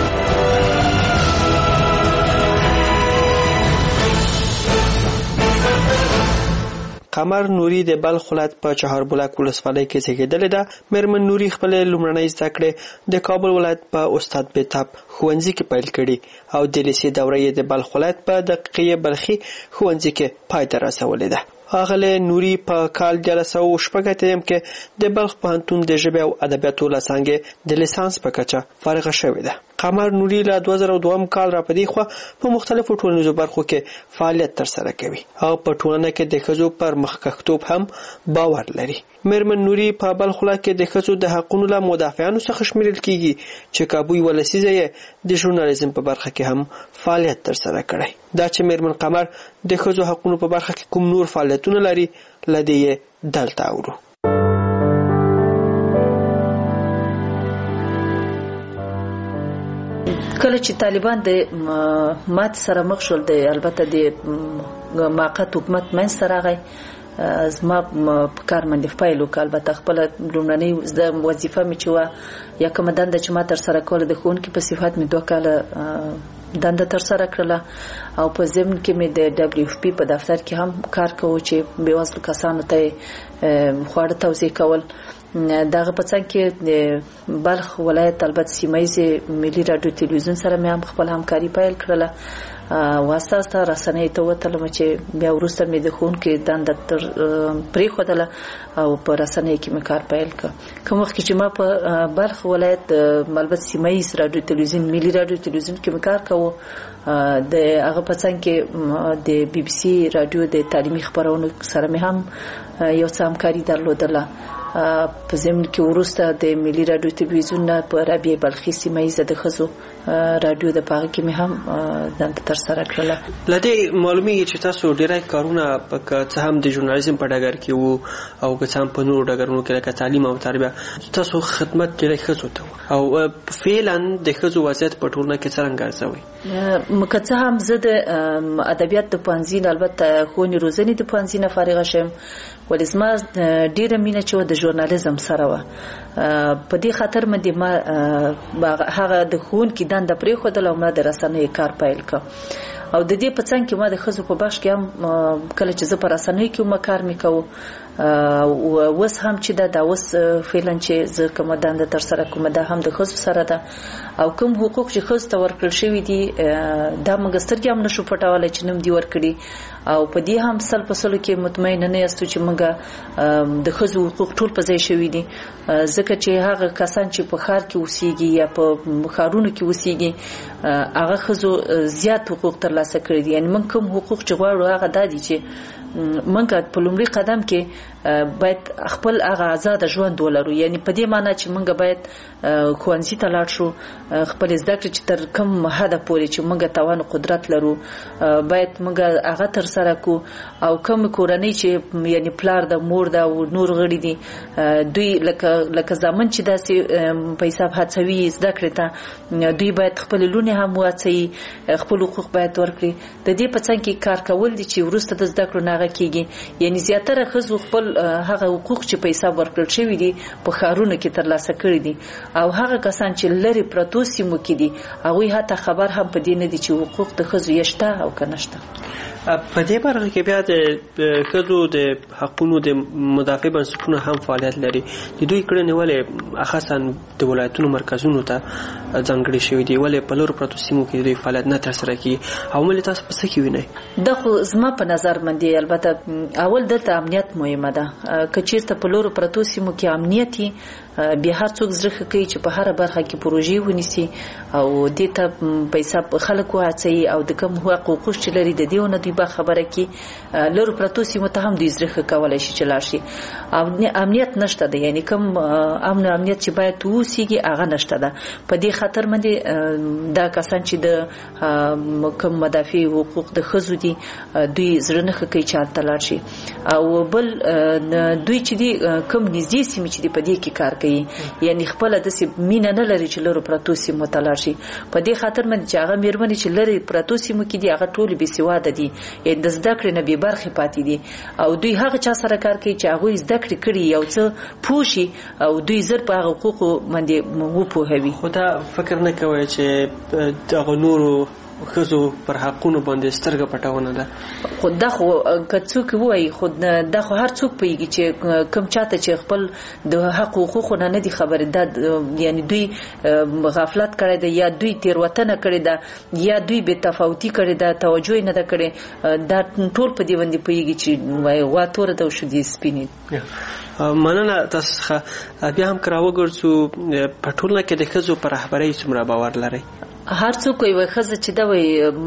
قمر نوري د بلخ ولایت په چهاربلاک ولسوالۍ کې زیږېدلې ده. میرمن نوري خپلې لومړنۍ زده کړې د کابل ولایت په استاد بیتاب ښوونځي کې پیل کړي او د لیسې دوره یې د بلخ ولایت په دقیقې بلخي ښوونځي کې پای ته رسولې ده. اغله نوري په کال د سو شپږ اتم کې د بلخ پوهنتون د ژبې او ادبیاتو له څانګې د لیسانس په کچه فارغه شوې ده. قمر نوري له دوه زره دوه کال را پدې خو په مختلفو ټولنیزو برخو کې فعالیت ترسره کوي او په ټولنه کې د ښځو پر مخکښتوب هم باور لري. میرمن نوري په بلخ ولایت کې د ښځو د حقوقو له مدافعانو څخه شمیرل کیږي چې کابوی ولسیزه یې د ژورنالیزم په برخه کې هم فعالیت ترسره کړي. دا چې میرمن قمر د ښځو حقوقو په برخه کې کوم نور فعالیتونه لري لدی دلته اورو. کله چې طالبان د مات سره مخ شول، د البته د موقت حکومت منځ ته راغی، زما په کار باندې فایل وکړ. البته خپل لومړنۍ د وظیفه مې چې وه یا کومه دنده چې ما ترسره کوله د ښوونکي په صفت مې دوه کاله دنده ترسره کړله او په ضمن کې مې د ډبلیو اف پی په دفتر کې هم کار کوو چې بېوزلو کسانو ته خواړه توزیع کول. دغه په څنګ کې د بلخ ولایت البته سیمایي ملي رادیو تلویزیون سره مې هم خپل همکاري پیل کړله. واسطه رسنۍ ته وتلم چې بیا وروسته مې د ښوونکي دنده تر پرېښودله او په رسنۍ کې مې کار پیل کړ. کوم وخت چې ما په بلخ ولایت البته سیمایي رادیو تلویزیون ملي رادیو تلویزیون کې مې کار کوو، د هغه په څنګ کې د بي بي سي رادیو د تعلیمي خبرونو سره مې هم یو څه همکاري درلودله. په ضمن کې وروسته د ملي رادیو تلویزیون په رابعه بلخي سیمایي د ښځو رادیو د پاغه کې مې هم دنده ترسره کړله. لدې معلومیږي چې تاسو ډیری کارونه په څه هم د ژورنالیزم په ډګر کې وو او که څه هم په نورو ډګرونو کې لکه تعلیم او تربیه تاسو خدمت ډیری ښځو ته او فعلا د ښځو وضعیت په ټولنه کې څرنګه ارزوي؟ که څه هم زه د ادبیات د پوهنځي البته ښوونې روزنې د پوهنځي نه فارغه شوم، ولې زما ډیره مینه چې د ژورنالیزم سره وه. په دې خاطر مې د ما هغه د ښوونکي دنده پرېښودله او ما د رسنیو کار پیل کړ. او د دې په څنګ کې ما د ښځو په بخش کې هم کله چې زه په رسنیو کې هم کار مې کوو وس هم چې دا د وس فعلا چې زه کوم دنده تر سره کوم دا هم د خصوص سره ده او کوم حقوق چې خصوص ته ورکړل شوی دي دا موږ سترګې هم نشو پټولای چې نوم دی ورکړي او په دې هم سل په سلو کې مطمئن نه یاستو چې موږ د خصوص حقوق ټول په ځای شوی دي ځکه چې هغه کسان چې په ښار کې اوسېږي یا په ښارونو کې اوسېږي هغه خزو زیات حقوق ترلاسه کړي دي یعنی موږ کوم حقوق چې غواړو هغه دا دي چې موږ په لومړي قدم کې باید خپل هغه آزاد ژوند ولرو یعنی په دې معنی چې موږ باید ښوونځي ته لاړ شو خپل زده کړې چې تر کوم حده پورې چې موږ توان قدرت لرو باید موږ هغه تر سره کو او کوم کورنۍ چې یعنی پلار د مور د نور غړي دي دوی لکه لکه ځامن چې داسې پیسې هڅوي زده کړې ته دوی باید خپل لونه هم واڅي خپل حقوق باید ورکړي د دې په څنګ کې کار کول دي چې ورسته د زده کړو نه کېږي یعنی زیاتره خزو خپل هغه حقوق چې پیسې ورکړل شوی دي په خارونو کې ترلاسه کړی دي او هغه کسان چې لری پروتو سیمو کې دي هغه هته خبر هم په دې نه دي چې حقوق د خزو یشته او کنهشته په دې برخه کې بیا د خزو د حقوقو د مدافع بنسټونو هم فعالیت لري د دوی کړنې ولې خاصا د ولایتونو مرکزونو ته ځانګړي شوی دي ولې په لور پروتو سیمو کې دوی فعالیت نه ترسره کوي او ملي تاسو په څه کې وینئ د خو زما په نظر باندې البته اول دلته امنیت مهمه ده کچیرته په لور پروتو سیمو کې امنیتي بیا هر څوک زړه کوي چې په هر برخه کې پروژې ونیسي او دې ته پیسې خلکو هڅوي او د کوم حقوق چې لري د دې نه دوی به خبره کوي لور پروتو سیمو ته هم دوی زړه کولای شي چې لاړ شي او امنیت نشته ده یعنی کوم امن امنیت چې باید وسیږي هغه نشته ده په دې خاطر باندې دا کسان چې د کوم مدافع حقوق د خزو دي دوی زړه نه کوي چې حالت لاړ شي او بل دوی چې دي کوم نږدې سیمې چې په دې کې کار کوي یعنی خپل د سیمه مینه نه لري چې لور پروتو سیمو ته لاړ شي په دې خاطر باندې چې هغه میرمنې چې لري پروتو سیمو کې دي هغه ټول بي سواده دي یعنی د زده کړې نه به برخه پاتې دي او دوی هغه چا سره کار کوي چې هغه زده کړې کړي یو څه پوښي او دوی زر په هغه حقوقو باندې مو پوهوي خو دا فکر نه کوي چې دغه نورو خزو پر حقونو باندې سترګه پټاونه ده خو دا خو کڅوک وای خو دا خو هر څوک پیږي چې کم چاته چې خپل د حق حقوق نه نه دي خبره ده یعنی دوی غفلت کړی ده یا دوی تیروتنه کړی ده یا دوی به تفاوتی کړی ده توجه نه ده کړی دا ټول په دې باندې پیږي چې وای واتور ده شو دي سپینې مننه تاسو بیا هم کراوه ګرځو په ټولنه کې د خزو پر رهبرۍ څومره باور لري هر څوک وي خزه چې دا وي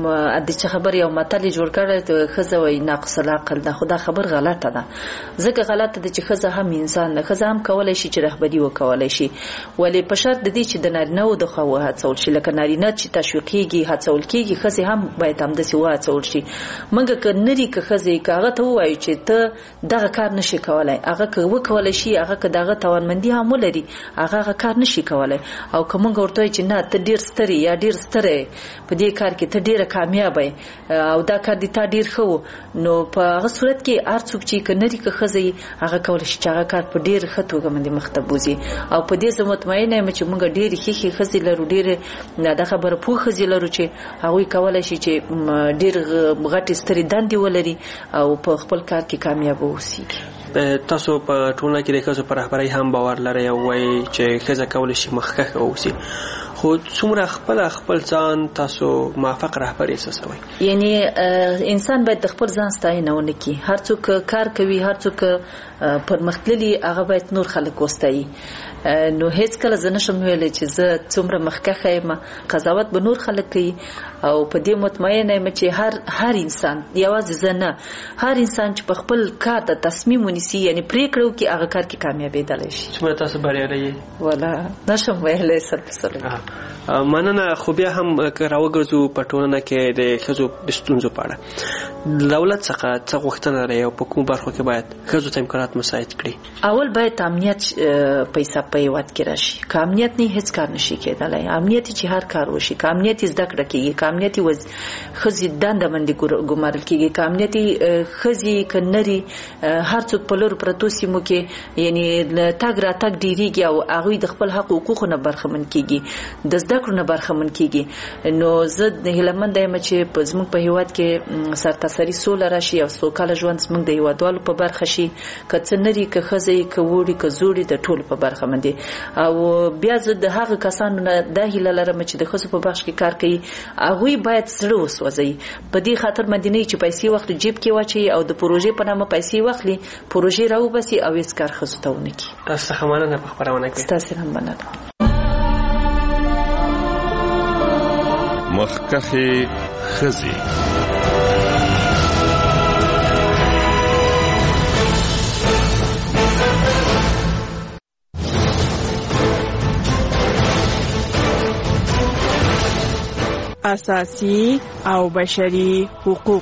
د چا خبر یو متل جوړ کړی ته خزه وي ناقص العقل ده خدا خبر غلطه ده ځکه غلطه ده چې خزه هم انسان ده خزه هم کولای شي چې رهبری وکولای شي ولې په شرط د دې چې د نارینه او د خو هڅول شي لکه نارینه چې تشویقيږي هڅول کیږي خزه هم باید هم د سیوا هڅول شي منګه ک نری ک خزه کاغه ته وایي چې ته دغه کار نشي کولای هغه ک وکولای شي هغه ک دغه توانمندي هم لري هغه کار نشي کولای او کوم ورته چې نه ته ډیر ستري یا ډیر ستره په دې کار کې ته ډیره کامیاب او دا کار دې تا ډیر خو نو په هغه صورت کې هر څوک چې کنه لري که خزي هغه کول شي چې هغه کار په ډیر خطوګه باندې مختبوزي او په دې زموږ مطمئنه یم چې موږ ډیر خېخي خزي لرو ډیر نه د خبره پوه خزي لرو چې هغه کولای شي چې ډیر غټ ستري دندې ولري او په خپل کار کې کامیاب اوسي تاسو په ټولنه کې د خزو پر رهبرۍ هم باور لرئ او وایي چې خزه کولای شي مخکښ اوسي خو څومره خپل خپل ځان تاسو موافق رهبر احساسوي یعنی انسان باید د خپل ځان ستاینه ونه کړي هر څوک کار کوي هر څوک پرمختللی هغه باید نور خلک وستایي نو هیڅ کله زه نشم ویلی چې زه څومره مخکښه یم قضاوت به نور خلک کوي او په دې مطمئنه یم چې هر هر انسان یوازې زه نه هر انسان چې په خپل کار د تصمیم ونیسي یعنی پریکړه وکړي هغه کار کې کامیابېدلی شي څومره تاسو بریالي یې ولا نشم ویلی سر په سر مننه خو بیا هم راوګرځو په ټولنه کې د ښځو د ستونزو په اړه دولت څخه څه غوښتنه لري او په کومو برخو کې باید ښځو ته امکانات مساعد کړي اول باید امنیت پیسې په هېواد کې راشي که امنیت نه هیڅ کار نشي کېدلی امنیت چې هر کار وشي که امنیت زده کړه کېږي که امنیت ښځې دنده باندې ګمارل کېږي که امنیت ښځې که نري هر څوک په لرو پرتو سیمو کې یعنی تګ راتګ ډېرېږي او هغوی د خپل حق حقوقو نه برخمن کېږي د زده کړو نه برخمن کېږي نو زه هیله منده یم چې زموږ په هېواد کې سرته خسري سوله راشي او سوکاله ژوند زموږ د هیوادوالو په برخه شي که څه نری که ښځې که وړي که زوړي د ټولو په برخه باندې. او بیا زه د هغه کسانو نه دا هیله لرم چې د ښځو په بخش کې کار کوي هغوی باید زړه وسوځوي په دې خاطر مدینه چې پیسې وخت جیب کې واچوي او د پروژې په نامه پیسې واخلي پروژې راوباسي او هیڅ کار ښځو ته ونه کړي. تاسو څخه مننه په خپرونه کې. ستاسو هم مننه. مخکخې ښځې اساسي او بشري حقوق.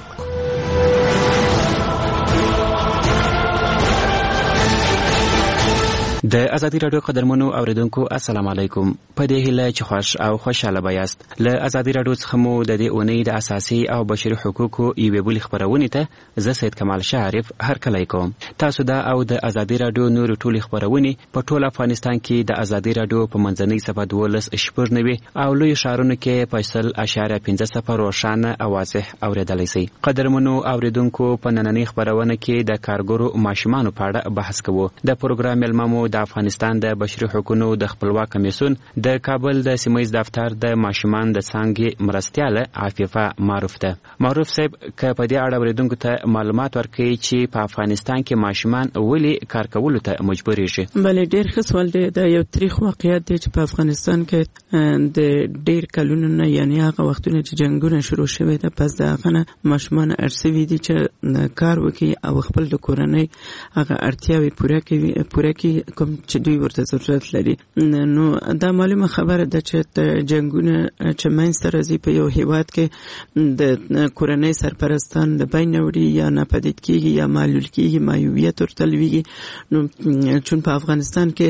د ازادي رادیو قدرمنو اوریدونکو السلام علیکم. په دې هیله چې خوش او خوشاله بیاست. له ازادي رادیو څخه مو د دې اونۍ د اساسي او بشري حقوقو یوې بلې خبرونې ته زه سید کمال شریف هرکلی کوم. تاسو دا او د ازادي رادیو نور ټولې خبرونې په ټول افغانستان کې د ازادي رادیو په منځنۍ صفحه دولس شپږ نوي او لوی ښارونو کې په سل اشاریه پنځه صفر روښانه او واضح اوریدلی سئ. قدرمنو اوریدونکو په نننۍ خبرونه کې د کارګرو ماشومانو په اړه بحث کوو. د پروګرام ملممو د افغانستان د بشري حقوقو د خپلواک کمیسیون د کابل د سیمه‌ییز دفتر د ماشومان د څانګې مرستیاله عفیفه معروف ده. معروف صاحب که په دې اړه اوریدونکو ته معلومات ورکړي چې په افغانستان کې ماشومان ولې کار کولو ته مجبوریږي. بله ډېر ښه سوال دی. دا یو تاریخ واقعیت دی چې په افغانستان کې د ډېر کلونو نه یعنی هغه وختونه چې جنگونه شروع شوي ده پس د هغه نه ماشومان اړ سوي دي چې کار وکړي او خپل د کورنۍ هغه اړتیاوې پوره کړي پوره کړي کوم چې دوی ورته ضرورت لري. نو دا معلومه خبره ده چې جنگونه چې منځته راځي په یو هیواد کې د کورنۍ سرپرستان د بین وړي یا ناپدید کېږي یا معلول کېږي معیوبیت ورته لویږي. نو چون په افغانستان کې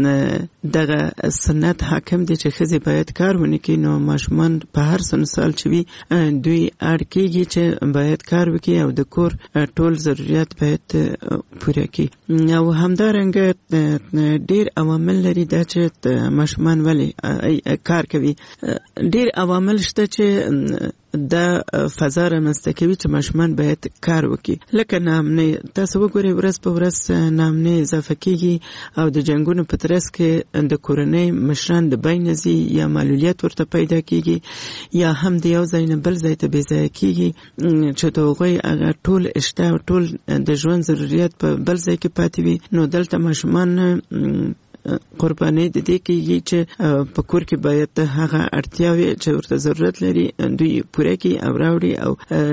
دغه سنت حاکم دی چې ښځې باید کار ونه کړي نو ماشومان په هر سن سال چې وي دوی اړ کېږي چې باید کار وکړي او د کور ټول ضرورت باید پوره کړي. او همدارنګه ډیر عوامل لري دا چې ماشومان ولې کار کوي. ډیر عوامل شته چې دا فضا رامنځته کوي چې ماشومان باید کار وکړي. لکه ناامني تاسو وګورئ ورځ په ورځ ناامني اضافه کیږي او د جنگونو په ترڅ کې د کورنۍ مشران د بین ځي یا معلولیت ورته پیدا کیږي یا هم د یو ځای نه بل ځای ته بې ځایه کیږي چې د هغوی هغه ټول اشته او ټول د ژوند ضرورت په بل ځای کې پاتې وي. نو دلته ماشومان قرباني د دې کېږي چې په کور کې باید هغه اړتیاوې چې ورته ضرورت لري دوی پوره کړي او راوړي او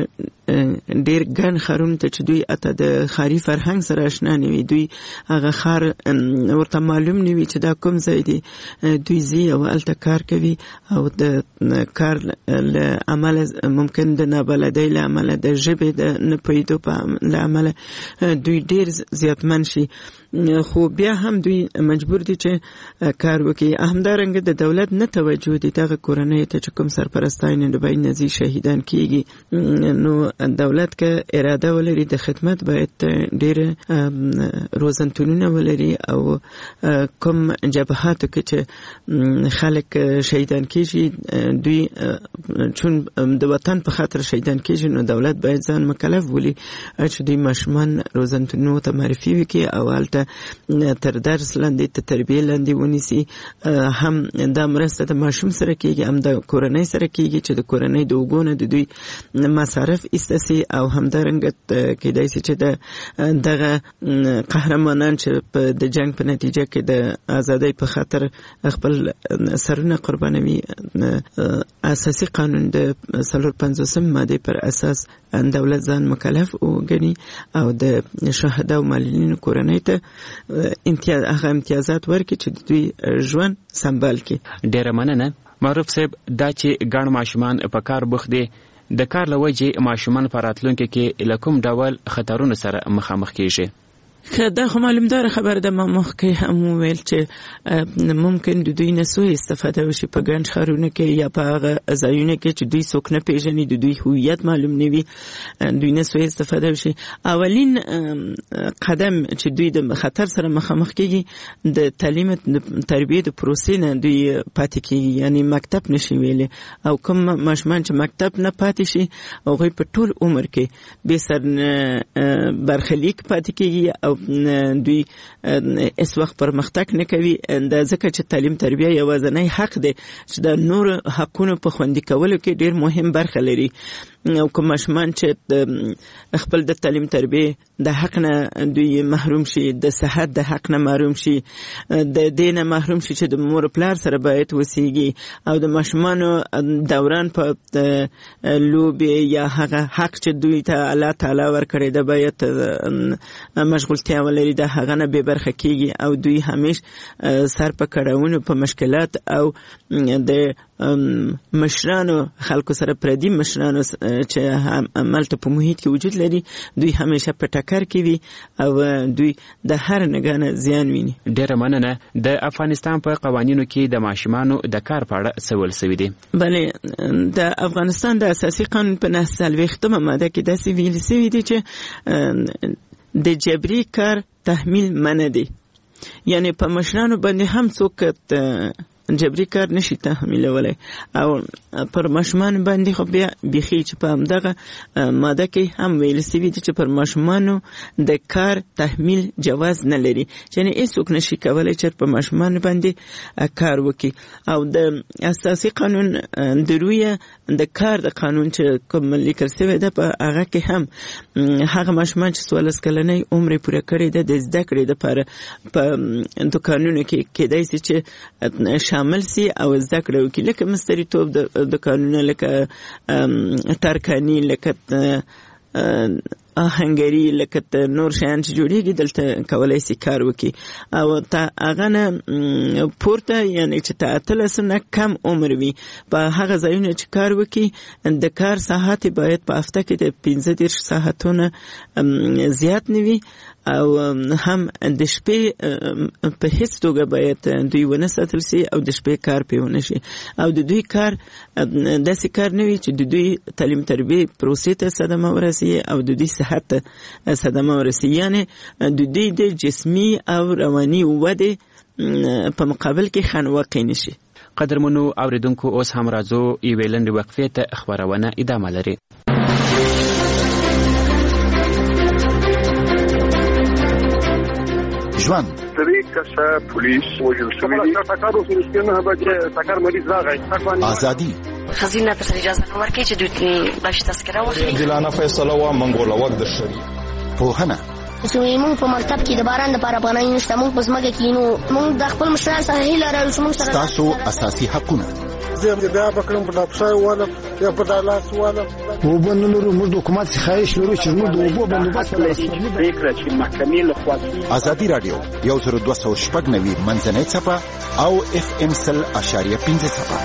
ډېر ګڼ ښارونو ته چې دوی اته د ښاري فرهنګ سره اشنا نه وي دوی هغه ښار ورته معلوم نه وي چې دا کوم ځای دی دوی ځي او هلته کار کوي او د کار له امله ممکن د نابلدۍ له امله د ژبې د نه پوهېدو له امله دوی ډېر زیاتمن شي. خو بیا هم دوی مجبور دي چې کار وکړي. همدارنګه د دولت نه توجه دي دغه کورنۍ ته چې کوم سرپرستان د بین نزي شهیدان کیږي. نو دولت که اراده ولري د خدمت باید ډېر روزنتونونه ولري او کوم جبهاتو کې چې خلک شهیدان کیږي دوی چون د وطن په خاطر شهیدان کیږي نو دولت باید ځان مکلف ولي چې دوی ماشومان روزنتونو ته معرفي وکړي او هلته تر درس لاندې ته تربیه لاندې ونیسي. هم دا مرسته د ماشوم سره کیږي هم د کورنۍ سره کیږي چې د کورنۍ د اوګونه د دوی مصارف ایستسي او همدارنګه کېدای شي چې د دغه قهرمانان چې د جنگ په نتیجه کې د ازادۍ په خاطر خپل سرونه قربانوي اساسي قانون د څلور پنځوسم ماده پر اساس دولت ځان مکلف وګڼي او د شهدا او معلولینو کورنۍ ته امتیاز هغه امتیازات ورکړي چې دوی ژوند سمبال کړي. ډیره مننه معروف صاحب. دا چې ګڼ ماشومان په کار بوخت دي د کار له وجې ماشومان په راتلونکي کې له کوم ډول خطرونو سره مخامخ کیږي؟ که دا خو معلومدار خبر ده. ما مخکې هم وویل چې ممکن د دوی نه سوء استفاده وشي په ګڼ ښارونو کې یا په هغه ځایونو کې چې دوی څوک نه پیژني، د دوی هویت معلوم نه وي، دوی نه سوء استفاده وشي. اولین قدم چې دوی د خطر سره مخامخ کېږي د تعلیم تربیه د پروسې نه دوی پاتې کېږي، یعنی مکتب نشي ویلی. او کوم ماشومان چې مکتب نه پاتې شي هغوی په ټول عمر کې بې سر برخلیک پاتې کېږي او دوی اس وخت پرمختګ نه کوي. دا ځکه چې تعلیم تربیه یوازینی حق دی چې د نور حقونو په خوندي کولو کې ډیر مهم برخه لري. او کوم ماشومان چې خپل د تعلیم تربیه د حق نه دوی محروم شي، د صحت د حق نه محروم شي، د دین محروم شي چې د مور پلار سره باید وسیږي، او د ماشومانو دوران په لوبې یا هغه حق چې دوی ته الله تعالی ورکړی د باید مشغولتیا ولري د هغه نه بې برخه کېږي او دوی همیش سر په کړاوونو په مشکلات او د مشرانو خلکو سره پردي مشرانو چې ملته په محیط کې وجود لري دوی همیشه په ټکر کې وي او دوی د هر نګانه زیان ویني. ډیره مننه. د افغانستان په قوانینو کې د ماشومانو د کار په اړه څه ویل شوي دي؟ بله، د افغانستان د اساسي قانون په نهه څلوېښتمه ماده کې داسې ویل شوي دي چې د جبري کار تحمیل منع دی، یعنی په مشرانو باندې هم څوک جبري کار نشي تحمیلولی او پر ماشومان باندې خو بیا بیخي چې په همدغه ماده کې هم ویل شوي دي چې پر ماشومانو د کار تحمیل جواز نه لري، یعنی هیڅوک نشي کولی چې په ماشومان باندې کار وکړي. او د اساسي قانون د رویه د کار د قانون چې کوم لیکل شوی ده په هغه کې هم هغه ماشومان چې څوارلس کلنۍ عمر پوره کړی ده د زده کړې دپاره په دوکانونو کې کیدای شي چې شامل سي او زده کړه وکړي، لکه مستریتوب د دوکانونه، لکه ترکاني، لکه آهنګري، لکه نور شیان چې جوړیږي دلته کولای شي کار وکړي. او تا هغه نه پورته یعنی چې ته اتلس نه کم عمر وي په هغه ځایونه چې کار وکړي د کار ساعت باید په هفته کې د پنځه دېرش ساعتونه زیات نه وي او هم د شپې په هیڅ توګه باید دوی ونه ساتل شي او د شپې کار پې ونه شي او د دوی کار داسې کار نه وي چې د دوی تعلیم تربیه پروسې ته صدمه ورسوي او د دوی صحت ته صدمه ورسوي، یعنی د دوی د جسمي او رواني ودې په مقابل کې خنډ واقع نشي. قدرمنو اوریدونکو، اوس هم راځو یوې لنډې وقفې ته، خپرونه ادامه لري. ژوند درې کسه پولیس وژل شوي دي. ټکر وشو چې نه به ټکر مریض راغی. ازادي خزینه ته اجازه نه ورکړي چې دوی باش تذکره واخلي. جلانه فیصله وا منګوله وخت د شری پوهنه زموږ په مکتب کې د باران لپاره پناه نشته، موږ په ځمکه کې نو موږ د خپل مشران سره هیله لرو چې موږ سره تاسو اساسي حقونه زه بیا بکرم په ډاکټر والا یا په دالاس والا و بنلو موږ د حکومت خواهش لرو چې موږ د وبو بندوبست پریکړه چې محکمې لخوا ازادي رادیو یو زر دوه سوه شپږ نوي منځنۍ څپه او اف ام سل اشاریه پنځه څپه.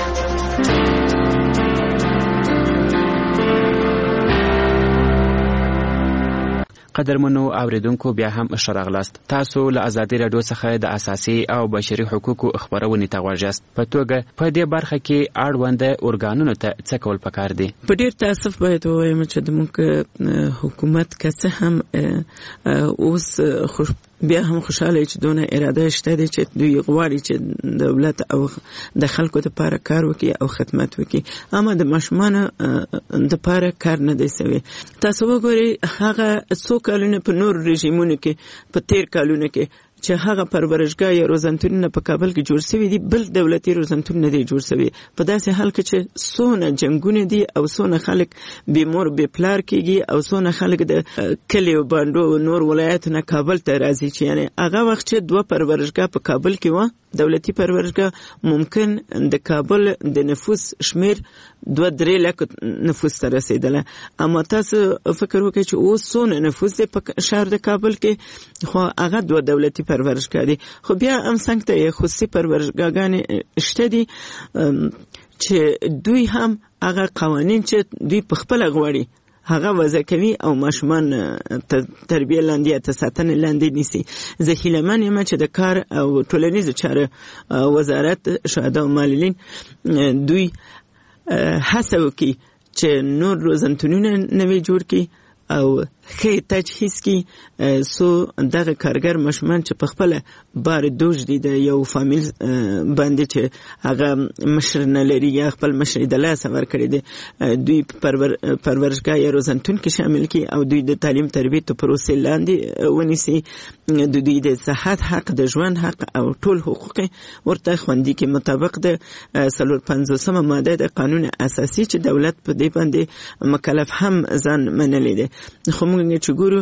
قدرمنو اوریدونکو، بیا هم ښه راغلاست. تاسو له ازادي راډیو څخه د اساسي او بشري حقوقو خبرونې ته غوږ یاست. په توګه په دې برخه کې اړوند ارګانونو ته څه کول پکار دي؟ په ډیر تاسف باید ووایم چې زموږ حکومت که څه هم اوس خوش بیا هم خوشاله چې دونه اراده شته دي چې دوی غواړي چې دولت او د خلکو لپاره کار وکړي او خدمت وکړي، اما د ماشومانو لپاره کار نه دی شوی. تاسو وګورئ هغه څو کلونه په نور رژیمونو کې په تیر کلونو کې چې هغه پرورشګاه یا روزنتونونه په کابل کې جوړ شوي دي، بل دولتي روزنتون نه دی جوړ شوی. په داسې حال کې چې څونه جنګونه دي او څونه خلک بې مور بې پلار کېږي او څونه خلک د کلیو بانډو او نور ولایتونه کابل ته راځي، چې یعنی هغه وخت چې دوه پرورشګاه په کابل کې وه دولتي پرورشګاه، ممکن د کابل د نفوس شمیر دوه درې لکه نفوس ته رسېدله. اما تاسو فکر وکړئ چې اوس څونه نفوس دی په ښار د کابل کې، خو هغه دوه دولتي پرورشګاه دي، خو بیا هم څنګ ته یې خصوصي پرورشګاهګانې شته دي چې دوی هم هغه قوانین چې دوی په خپله غواړي هغه وضع کوي او ماشومان تربیه لاندې یا ساتنه لاندې نیسي. زه هیلهمن یم چې د کار او ټولنیزو چارو وزارت شهدا او معلولین دوی هڅه وکړي چې نور روزنتونونه نوي جوړ کړي او ښه تجهیز کړي څو دغه کارګر ماشومان چې په خپله بار دوج دي د یو فامیل باندې چې هغه مشر نه لري یا خپل مشر د لاسه ورکړی دی دوی پرورشګاه یا روزنتون کې شامل کړي او دوی د تعلیم تربیې ته پروسې لاندې ونیسي. د دوی د صحت حق، د ژوند حق او ټول حقوق ورته خوندي کړي مطابق د څلور پنځوسمه ماده د قانون اساسي چې دولت په دې باندې مکلف هم ځان منلی دی. خو موږ چې ګورو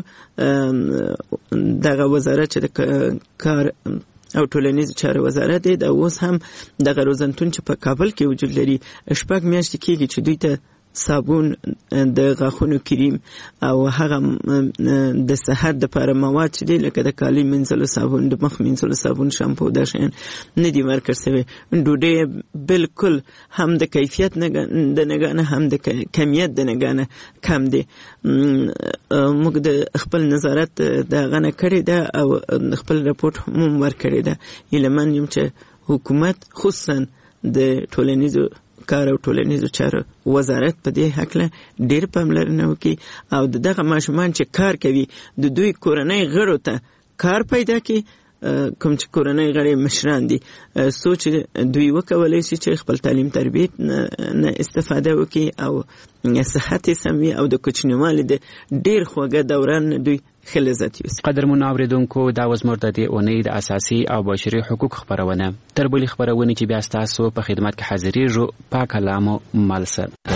دغه وزارت چې د کار او ټولنیز چارو وزارت دی دا اوس هم دغه روزنتون چې په کابل کې وجود لري شپږ میاشتې کېږي چې دوی ته صابون، د غاښونو کریم او هغه د صحت دپاره مواد چې دی لکه د کالي مینځلو صابون، د مخ مینځلو صابون، شامپو دا شیان نه دي ورکړل سوي. ډوډۍ بالکل هم د کیفیت د نګاه نه هم د کمیت د نګاه نه کم دی. موږ د خپل نظارت دغه نه کړې ده او خپل راپورټ هم ورکړی ده. هیلهمن یم چې حکومت خصوصا د ټولنیزو کار او ټولنیزو چارو وزارت په دې هکله ډېر پاملرنه وکړي او دغه ماشومان چې کار کوي د دوی کورنۍ غړو ته کار پیدا کړي، کوم چې کورنۍ غړي مشران دي سوچ دوی وکولای شي چې خپل تعلیم تربیت نه استفاده وکړي او صحت سم وي او د کوچنیوالي د ډېر خوږه دوران دوی ښه لذت یوسي. قدرمن اوریدونکو دا اوس موږ د دې اونۍ د اساسي او بشري حقوق خبرونه تر بلې خبرونې چې بیا ستاسو په خدمت کې حاضرېږو. پاک کلام مالسر